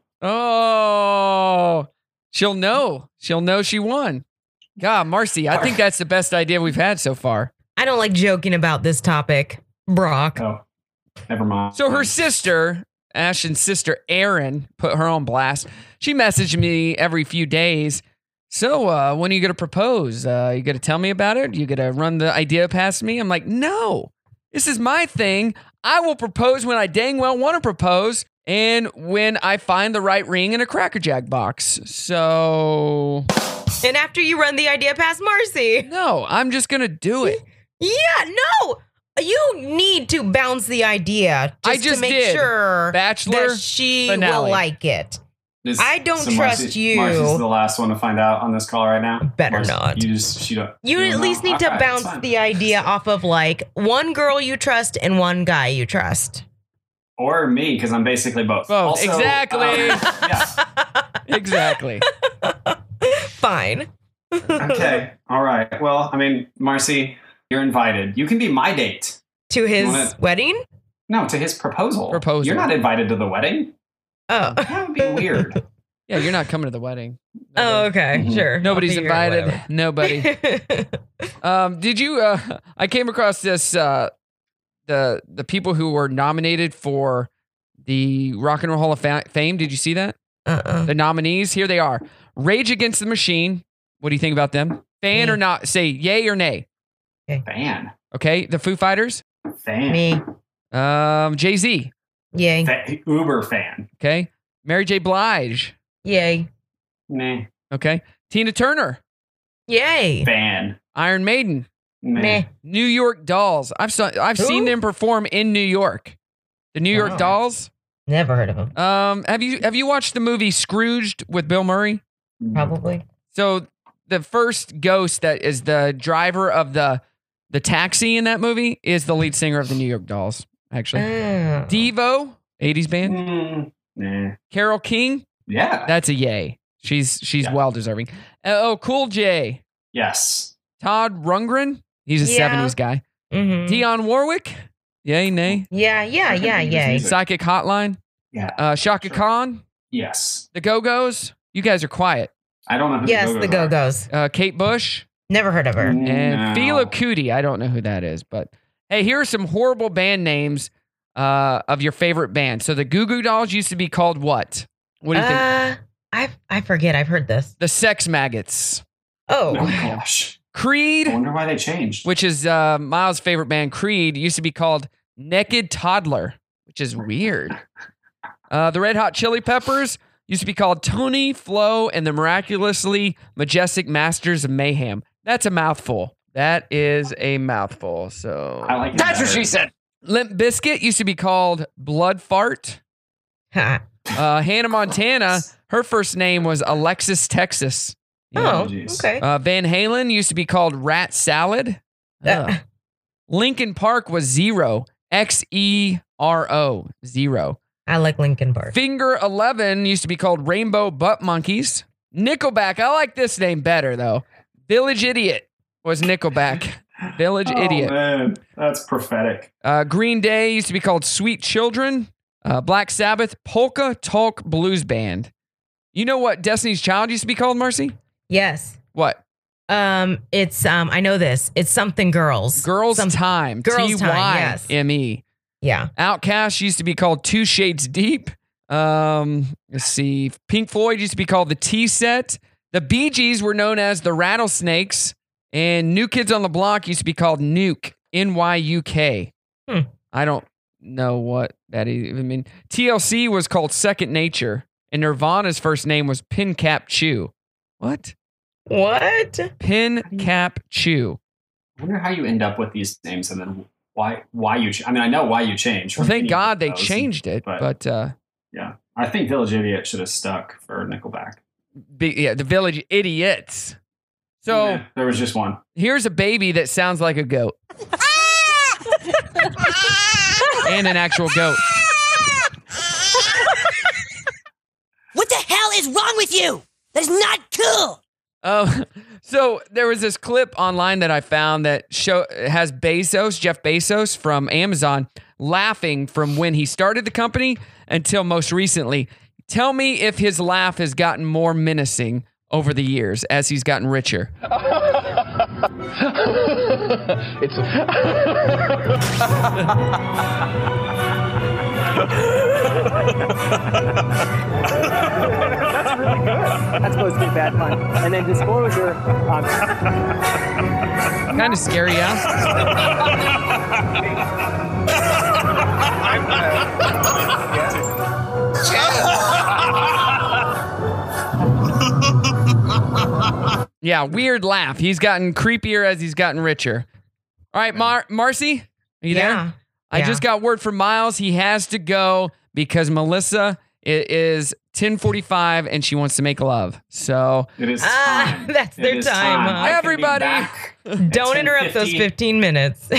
Oh, she'll know. She'll know she won. God, Marcy, I think that's the best idea we've had so far. I don't like joking about this topic, Brock. Oh, never mind. So her sister, Ashton's sister, Erin, put her on blast. She messaged me every few days. So uh, when are you going to propose? Uh, you going to tell me about it? You going to run the idea past me? I'm like, no, this is my thing. I will propose when I dang well want to propose and when I find the right ring in a Cracker Jack box. So And after you run the idea past Marcy. no, I'm just going to do it. Yeah, no. You need to bounce the idea just, I just to make did. sure Bachelor that she finale. will like it. Is- I don't so trust Marcy- you. Marcy's the last one to find out on this call right now. Better Marcy, not. You just she don't. You don't at know. least need to Okay, it's bounce fine. the idea off of like one girl you trust and one guy you trust. Or me, because I'm basically both. Both, Also, exactly. um, yeah. Exactly. Fine. Okay. All right. Well, I mean, Marcy, you're invited. You can be my date. To his wanna- wedding? No, to his proposal. Proposal. You're not invited to the wedding. Oh. That would be weird. Yeah, you're not coming to the wedding. Oh, okay. Mhm. Sure. Nobody's I'll figure it invited. whatever. Nobody. Um, did you? Uh, I came across this. Uh, the the people who were nominated for the Rock and Roll Hall of Fa- Fame. Did you see that? Uh-uh. The nominees. Here they are: Rage Against the Machine. What do you think about them? Fan Me. or not? Say yay or nay. Fan. Okay. The Foo Fighters. Fan. Me. Um, Jay Z. Yay. Fa- Uber fan. Okay. Mary J. Blige. Yay. Nah. Okay. Tina Turner. Yay. Fan. Iron Maiden. Nah. Meh. New York Dolls. I've saw, I've seen Who? them perform in New York. The New York Wow. Dolls. Never heard of him. Um, have you have you watched the movie Scrooged with Bill Murray? Probably. So the first ghost that is the driver of the the taxi in that movie is the lead singer of the New York Dolls. Actually, Oh. Devo, eighties band. Mm, nah. Carole King, Yeah. that's a yay. She's she's Yeah. well deserving. Uh, oh, Cool J, Yes. Todd Rundgren, he's a Yeah. seventies guy. Mhm. Dionne Warwick, yay, nay. Yeah, yeah, yeah, yay. Music. Psychic Hotline, Yeah. uh, Shaka Sure. Khan, Yes. the Go Go's. You guys are quiet. I don't know who Yes, the the Go-Go's are. Go-Go's. Uh, Kate Bush. Never heard of her. And No. Fela Kuti, I don't know who that is, but hey, here are some horrible band names uh, of your favorite band. So the Goo Goo Dolls used to be called what? What do you think? Uh, I I forget. I've heard this. The Sex Maggots. Oh, Oh gosh. Creed, I wonder why they changed. which is uh, Miles' favorite band, Creed, used to be called Naked Toddler, which is weird. Uh, the Red Hot Chili Peppers used to be called Tony, Flo, and the Miraculously Majestic Masters of Mayhem. That's a mouthful. That is a mouthful. So I like it That's what better. she said. Limp Bizkit used to be called Blood Fart. Ha. Uh, Hannah Montana, her first name was Alexis Texas. Oh, jeez. okay. Uh, Van Halen used to be called Rat Salad. Uh, Ugh. Linkin Park was Zero. X E R O. Zero. I like Linkin Park. Finger eleven used to be called Rainbow Butt Monkeys. Nickelback, I like this name better though. Village Idiot was Nickelback. Village Oh, Idiot. man. That's prophetic. Uh, Green Day used to be called Sweet Children. Uh, Black Sabbath, Polka Talk Blues Band. You know what Destiny's Child used to be called, Marcy? Yes. What? Um, it's um, I know this. It's something girls. Girls Some- Time. Girls' T Time, Y yes. M E. Yeah. Outcast used to be called Two Shades Deep. Um, let's see. Pink Floyd used to be called the Tea Set. The Bee Gees were known as the Rattlesnakes. And New Kids on the Block used to be called Nuke. N Y U K. Hmm. I don't know what that is. I mean, T L C was called Second Nature. And Nirvana's first name was Pin Cap Chew. What? What? Pin Cap Chew. I wonder how you end up with these names and then why why you. Ch- I mean, I know why you changed. Well, from thank any God of they those, changed it, but, but- uh, Yeah, I think Village Idiot should have stuck for Nickelback. be, yeah, the Village Idiots. So Yeah, there was just one. here's a baby that sounds like a goat. And an actual goat. What the hell is wrong with you? That is not cool. Um, so there was this clip online that I found that show has Bezos, Jeff Bezos from Amazon, laughing from when he started the company until most recently. Tell me if his laugh has gotten more menacing over the years as he's gotten richer. It's That's really good. That's supposed to be bad fun. And then disclosure. Um, kind of scary, yeah? Yeah, weird laugh. He's gotten creepier as he's gotten richer. All right, Mar- Marcy, are you Yeah. there? I Yeah. just got word from Miles. He has to go because Melissa it is ten forty-five and she wants to make love. So it is Ah, time. that's It their is time. time. huh? I can be Everybody, back don't at interrupt those ten fifteen. fifteen minutes.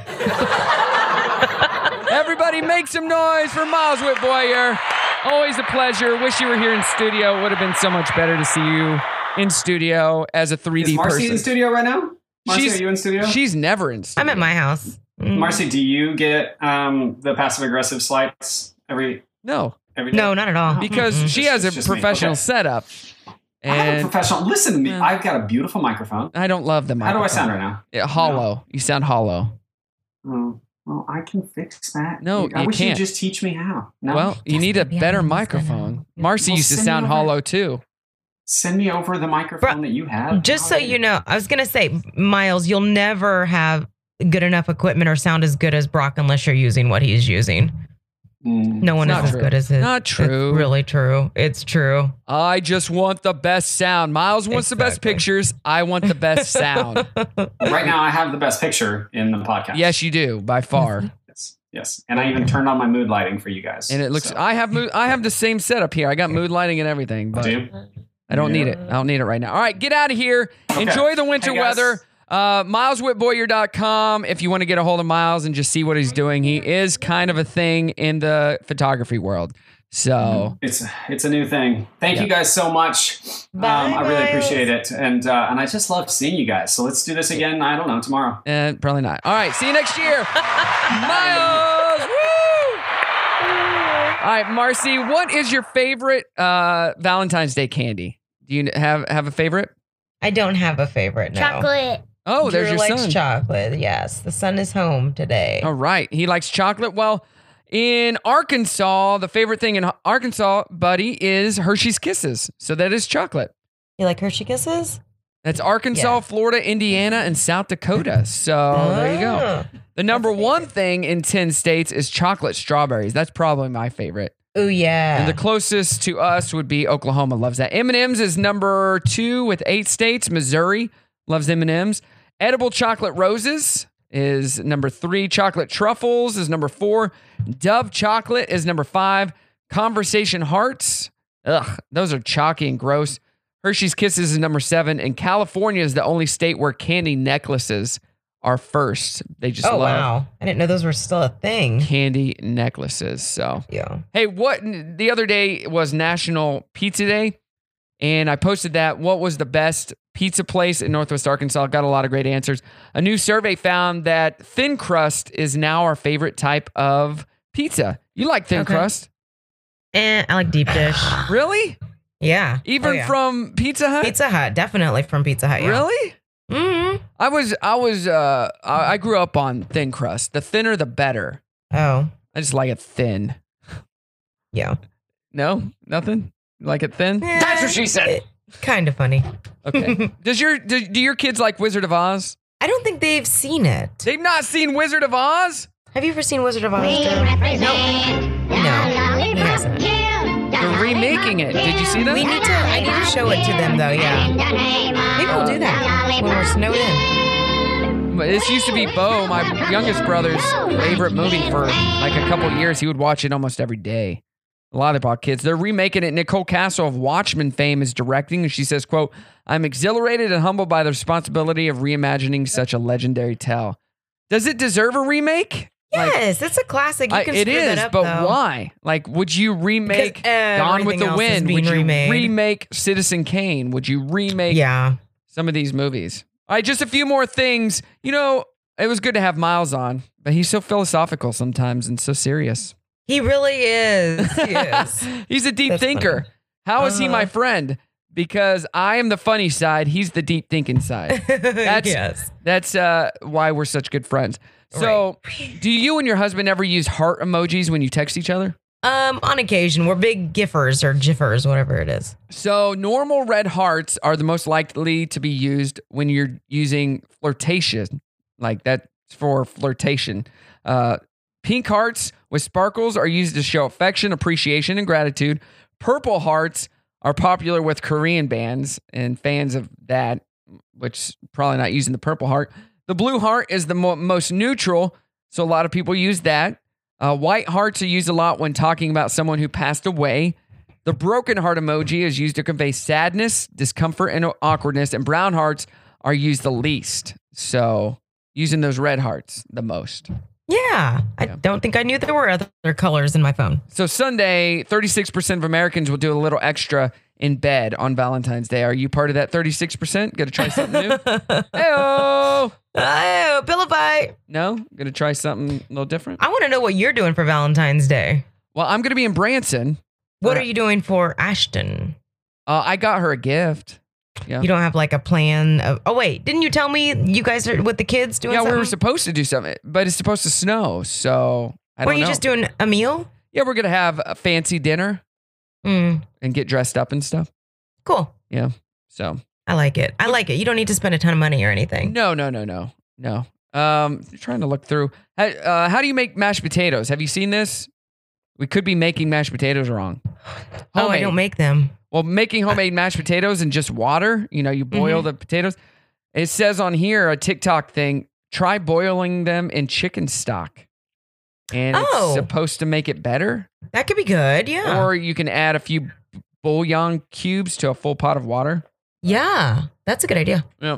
everybody make some noise for Miles Whitboyer. Always a pleasure. Wish you were here in studio. It would have been so much better to see you in studio as a three D Is Marcy person. in studio right now? Marcy, She's- are you in studio? She's never in studio. I'm at my house. Mm. Marcy, do you get um, the passive aggressive slights every No, every day? No, not at all. because Mm-mm. she has a It's just me. professional Okay. setup. I have a And professional. Listen to me. Yeah. I've got a beautiful microphone. I don't love the How microphone. do I sound right now? Yeah, hollow. You sound hollow. Oh, well, I can fix that. No, I you wish can't. you'd just teach me how. No, Well, you need a maybe I better don't listen microphone. now. Marcy Well, used to send me sound over- hollow too. send me over the microphone that you have. Just so Already. you know, I was going to say, Miles, you'll never have good enough equipment or sound as good as Brock unless you're using what he's using. Mm. No one It's is not as true. good as his. Not true. It's really true. It's true. I just want the best sound. Miles wants the best Exactly. pictures. I want the best sound. Right now, I have the best picture in the podcast. Yes, you do by far. Yes, yes. And I even turned on my mood lighting for you guys. And it looks. So- I have mood. I have the same setup here. I got mood lighting and everything, but Do you? I don't need Yeah. it. I don't need it right now. All right, get out of here. Okay. Enjoy the winter Hey, guys. weather. Uh, miles whitboyer dot com if you want to get a hold of Miles and just see what he's doing. He is kind of a thing in the photography world. So It's it's a new thing. Thank Yeah. you guys so much. Bye, um, I really Miles. appreciate it, and uh, and I just love seeing you guys. So let's do this again. I don't know tomorrow. uh, probably not. All right, see you next year. Miles. Woo! All right, Marcy, what is your favorite uh, Valentine's Day candy? Do you have have a favorite? I don't have a favorite now. Chocolate. Oh, there's Drew your likes son. chocolate. Yes, the son is home today. All right. He likes chocolate. Well, in Arkansas, the favorite thing in Arkansas, buddy, is Hershey's Kisses. So that is chocolate. You like Hershey Kisses? That's Arkansas, Yeah. Florida, Indiana, and South Dakota. So there you go. Ah. The number That's one thing in ten states is chocolate strawberries. That's probably my favorite. Oh yeah. And the closest to us would be Oklahoma. Loves that. M and M's is number two with eight states. Missouri loves M and M's. Edible chocolate roses is number three. Chocolate truffles is number four. Dove chocolate is number five. Conversation hearts. Ugh, those are chalky and gross. Hershey's Kisses is number seven. And California is the only state where candy necklaces are first. They just oh love wow. I didn't know those were still a thing. candy necklaces. So Yeah. hey, what the other day was National Pizza Day, and I posted that. What was the best pizza place in Northwest Arkansas? Got a lot of great answers. A new survey found that thin crust is now our favorite type of pizza. You like thin Okay. crust? And I like deep dish. Really? Yeah. Even Oh, yeah. from Pizza Hut? Pizza Hut, definitely from Pizza Hut. Yeah. Really? Mm-hmm. I was I was uh I I grew up on thin crust. The thinner the better. Oh, I just like it thin. yeah. No? Nothing? You like it thin? That's what she said. Kind of funny. Okay. Does your do, do your kids like Wizard of Oz? I don't think they've seen it. They've not seen Wizard of Oz? Have you ever seen Wizard of Oz? No. No. He hasn't. They're remaking it. Did you see that? We need to. I need to show it to them though. Yeah. Maybe we'll do that when we're snowed in. but this used to be Bo, my youngest brother's favorite movie for like a couple years. He would watch it almost every day. Lollipop Kids. They're remaking it. Nicole Castle of Watchmen fame is directing, and she says, quote, I'm exhilarated and humbled by the responsibility of reimagining such a legendary tale. Does it deserve a remake? Yes, it's a classic. You I- can it screw is, that up, but though. why? Like, would you remake Because Gone with everything the else is Wind? being Would you remade. remake Citizen Kane? Would you remake Yeah. some of these movies? All right, just a few more things. You know, it was good to have Miles on, but he's so philosophical sometimes and so serious. He really is. He is. He's a deep That's thinker. funny. How is he Uh-huh. my friend? Because I am the funny side, he's the deep thinking side. That's Yes. that's uh, why we're such good friends. So, do you and your husband ever use heart emojis when you text each other? Um, on occasion, we're big giffers or jiffers, whatever it is. So, normal red hearts are the most likely to be used when you're using flirtation. Like that's for flirtation. Uh, pink hearts with sparkles are used to show affection, appreciation, and gratitude. Purple hearts are popular with Korean bands and fans of that, which probably not using the purple heart. The blue heart is the mo- most neutral, so a lot of people use that. Uh, white hearts are used a lot when talking about someone who passed away. The broken heart emoji is used to convey sadness, discomfort, and awkwardness, and brown hearts are used the least. So using those red hearts the most. Yeah. I don't think I knew there were other colors in my phone. So Sunday, thirty-six percent of Americans will do a little extra in bed on Valentine's Day. Are you part of that thirty-six percent? Gonna try something new? Hey-oh! Oh, Billify. No? Gonna try something a little different? I want to know what you're doing for Valentine's Day. Well, I'm gonna be in Branson. What Uh, are you doing for Ashton? Uh, I got her a gift. Yeah. You don't have like a plan of, oh wait, didn't you tell me you guys are with the kids doing Yeah, we something? were supposed to do something, but it's supposed to snow, so I Were don't you know. just doing a meal? Yeah, we're gonna have a fancy dinner Mm, and get dressed up and stuff. cool. Yeah. So I like it. I like it. You don't need to spend a ton of money or anything. no, no, no, no, no. Um, trying to look through. How, uh, how do you make mashed potatoes? Have you seen this? We could be making mashed potatoes wrong. Oh, I Homemade. don't make them. Well, making homemade mashed potatoes and just water, you know, you boil Mhm. the potatoes. It says on here, a TikTok thing, try boiling them in chicken stock. And Oh. it's supposed to make it better. That could be good. Yeah. Or you can add a few bouillon cubes to a full pot of water. yeah. That's a good idea. Yeah.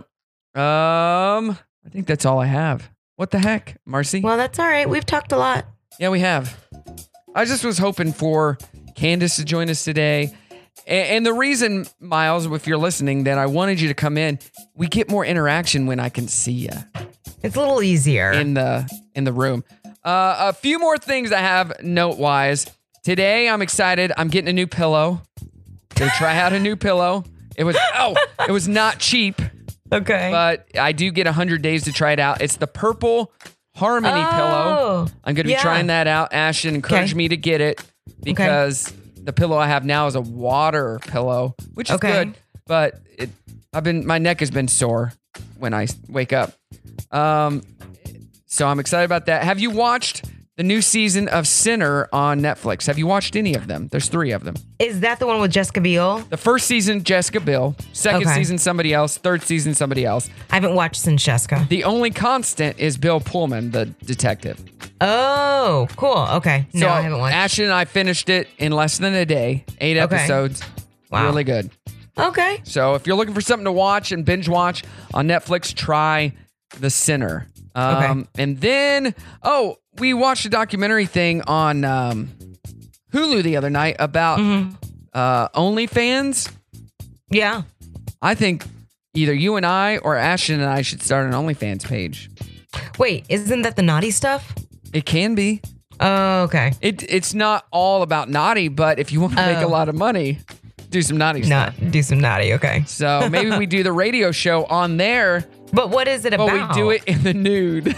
Um, I think that's all I have. What the heck, Marcy? Well, that's all right. We've talked a lot. Yeah, we have. I just was hoping for Candace to join us today. A- And the reason, Miles, if you're listening, that I wanted you to come in, we get more interaction when I can see you It's a little easier. in the in the room. Uh, a few more things I have note wise. Today, I'm excited. I'm getting a new pillow. They try out a new pillow. It was oh, it was not cheap, okay. but I do get one hundred days to try it out. It's the Purple Harmony pillow. Oh, I'm going to be yeah. trying that out. Ashton encouraged Okay. me to get it because the pillow I have now is a water pillow, which is Okay. good. But it, I've been my neck has been sore when I wake up. Um, so I'm excited about that. Have you watched the new season of Sinner on Netflix? Have you watched any of them? There's three of them. Is that the one with Jessica Biel? The first season, Jessica Biel. Second Okay. season, somebody else. Third season, somebody else. I haven't watched since Jessica. The only constant is Bill Pullman, the detective. Oh, cool. Okay. No, So I haven't watched. Ashton and I finished it in less than a day. Eight Okay. episodes. Wow. Really good. Okay. So if you're looking for something to watch and binge watch on Netflix, try The Sinner. Um, Okay. And then, oh, we watched a documentary thing on um, Hulu the other night about Mhm. uh, OnlyFans. Yeah. I think either you and I or Ashton and I should start an OnlyFans page. Wait, isn't that the naughty stuff? It can be. Oh, okay. It It's not all about naughty, but if you want to make a Oh. lot of money, do some naughty stuff. Not do some naughty. Okay. So maybe we do the radio show on there, But what is it but about? we do it in the nude.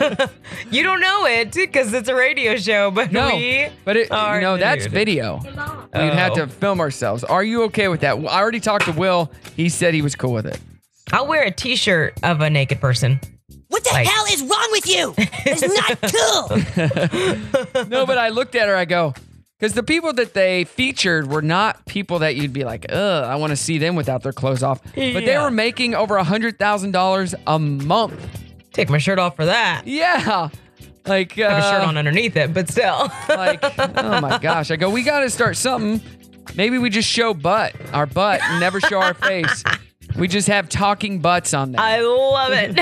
You don't know it because it's a radio show, but No, we but it, are you know, that's nude. video. We'd have Oh. to film ourselves. Are you okay with that? I already talked to Will. He said he was cool with it. I'll wear a T-shirt of a naked person. What the Like- hell is wrong with you? It's not cool. No, but I looked at her. I go, because the people that they featured were not people that you'd be like, ugh, I want to see them without their clothes off. But they Yeah. were making over a hundred thousand dollars a month Take my shirt off for that. Yeah. Like, uh, I have a shirt on underneath it, but still. like, oh my gosh. I go, we got to start something. Maybe we just show butt, our butt, and never show our face. We just have talking butts on there. I love it.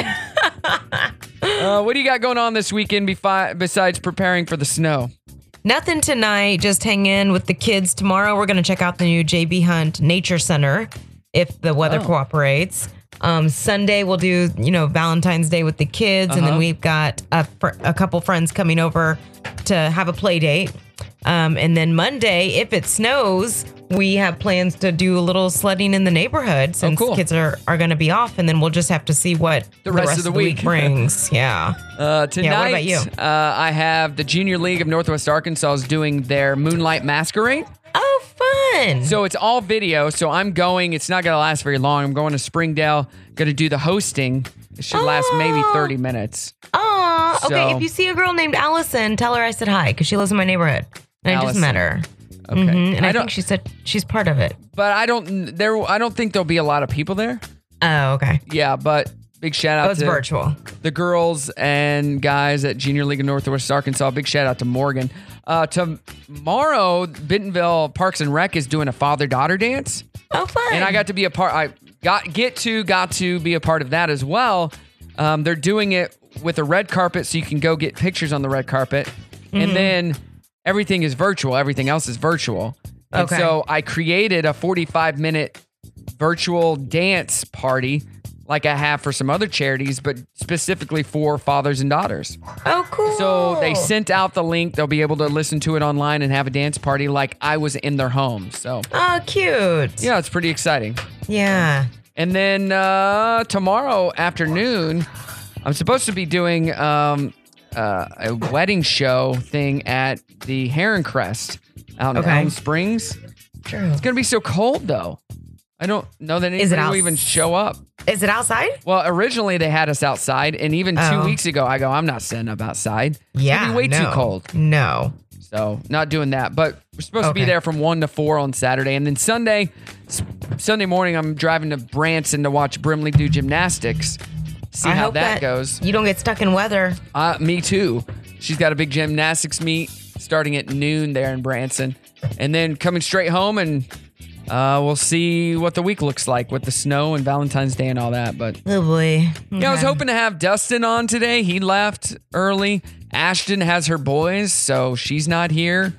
uh, what do you got going on this weekend befi- besides preparing for the snow? Nothing tonight. Just hang in with the kids. Tomorrow, we're going to check out the new J B Hunt Nature Center if the weather Oh. cooperates. Um, Sunday, we'll do, you know, Valentine's Day with the kids. And then Uh-huh. we've got a, fr- a couple friends coming over to have a play date. Um, and then Monday, if it snows, we have plans to do a little sledding in the neighborhood since cool. kids are, are going to be off. And then we'll just have to see what The rest of the week. brings. Yeah. Uh, tonight, Yeah, what about you? Uh, I have the Junior League of Northwest Arkansas is doing their Moonlight Masquerade. Oh, fun. So it's all video. So I'm going. It's not going to last very long. I'm going to Springdale. Going to do the hosting. It should last maybe thirty minutes. Oh, okay. So- If you see a girl named Allison, tell her I said hi because she lives in my neighborhood. And I just Allison. met her. Okay. Mhm, And I, I don't- think she said she's part of it. But I don't. There. I don't think there'll be a lot of people there. Oh, okay. Yeah, but big shout out Oh, it's to virtual. the girls and guys at Junior League of Northwest Arkansas. Big shout out to Morgan. Uh, tomorrow, Bentonville Parks and Rec is doing a father-daughter dance. Oh, fun. And I got to be a part. I got get to got to be a part of that as well. Um, they're doing it with a red carpet, so you can go get pictures on the red carpet, and Mhm. then everything is virtual. Everything else is virtual. And Okay. so I created a forty-five minute virtual dance party, like I have for some other charities, but specifically for fathers and daughters. Oh, cool. So they sent out the link. They'll be able to listen to it online and have a dance party like I was in their home. So Oh, cute. yeah, it's pretty exciting. Yeah. And then uh, tomorrow afternoon, I'm supposed to be doing um, uh, a wedding show thing at the Heron Crest out in Okay. Elm Springs. True. It's going to be so cold, though. I don't know that Is it anybody will outs- even show up. Is it outside? Well, originally they had us outside, and even two Oh. weeks ago, I go, I'm not setting up outside. It's Yeah. gonna be way too no. cold. No. So not doing that. But we're supposed to be Okay. there from one to four on Saturday, and then Sunday, s- Sunday morning, I'm driving to Branson to watch Brimley do gymnastics. See I how hope that, goes. You don't get stuck in weather. Uh, me too. She's got a big gymnastics meet starting at noon there in Branson, and then coming straight home, and uh, we'll see what the week looks like with the snow and Valentine's Day and all that. But Oh, boy. yeah, I was Okay. hoping to have Dustin on today. He left early. Ashton has her boys, so she's not here.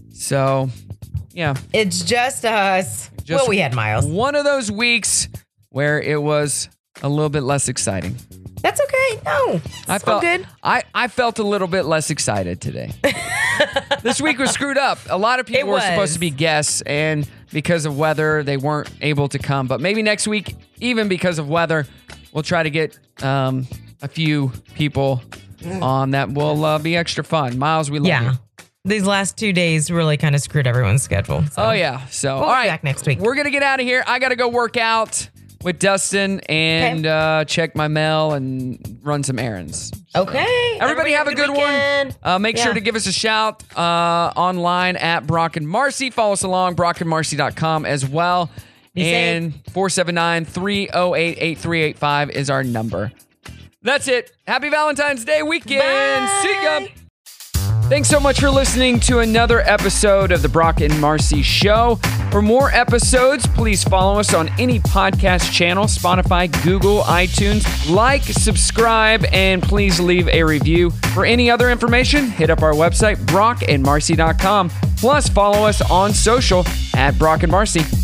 So, yeah. It's just us. Just well, we had Miles. One of those weeks where it was a little bit less exciting. That's okay. No. It's I all felt good. I, I felt a little bit less excited today. This week was screwed up. A lot of people It were was. supposed to be guests, and because of weather, they weren't able to come. But maybe next week, even because of weather, we'll try to get um, a few people on that will uh, be extra fun. Miles, we love Yeah. you. These last two days really kind of screwed everyone's schedule. So. Oh, yeah. So, We'll all be right. back next week. We're going to get out of here. I got to go work out with Dustin and uh, check my mail and run some errands. Okay. Everybody, have a good weekend. one. Uh, make Yeah. sure to give us a shout uh, online at Brock and Marcy. Follow us along, brock and marcy dot com as well. Be safe. and four seven nine, three oh eight, eight three eight five is our number. That's it. Happy Valentine's Day weekend. Bye. See ya. Thanks so much for listening to another episode of the Brock and Marcy Show. For more episodes, please follow us on any podcast channel, Spotify, Google, iTunes. Like, subscribe, and please leave a review. For any other information, hit up our website, brock and marcy dot com. Plus, follow us on social at Brock and Marcy.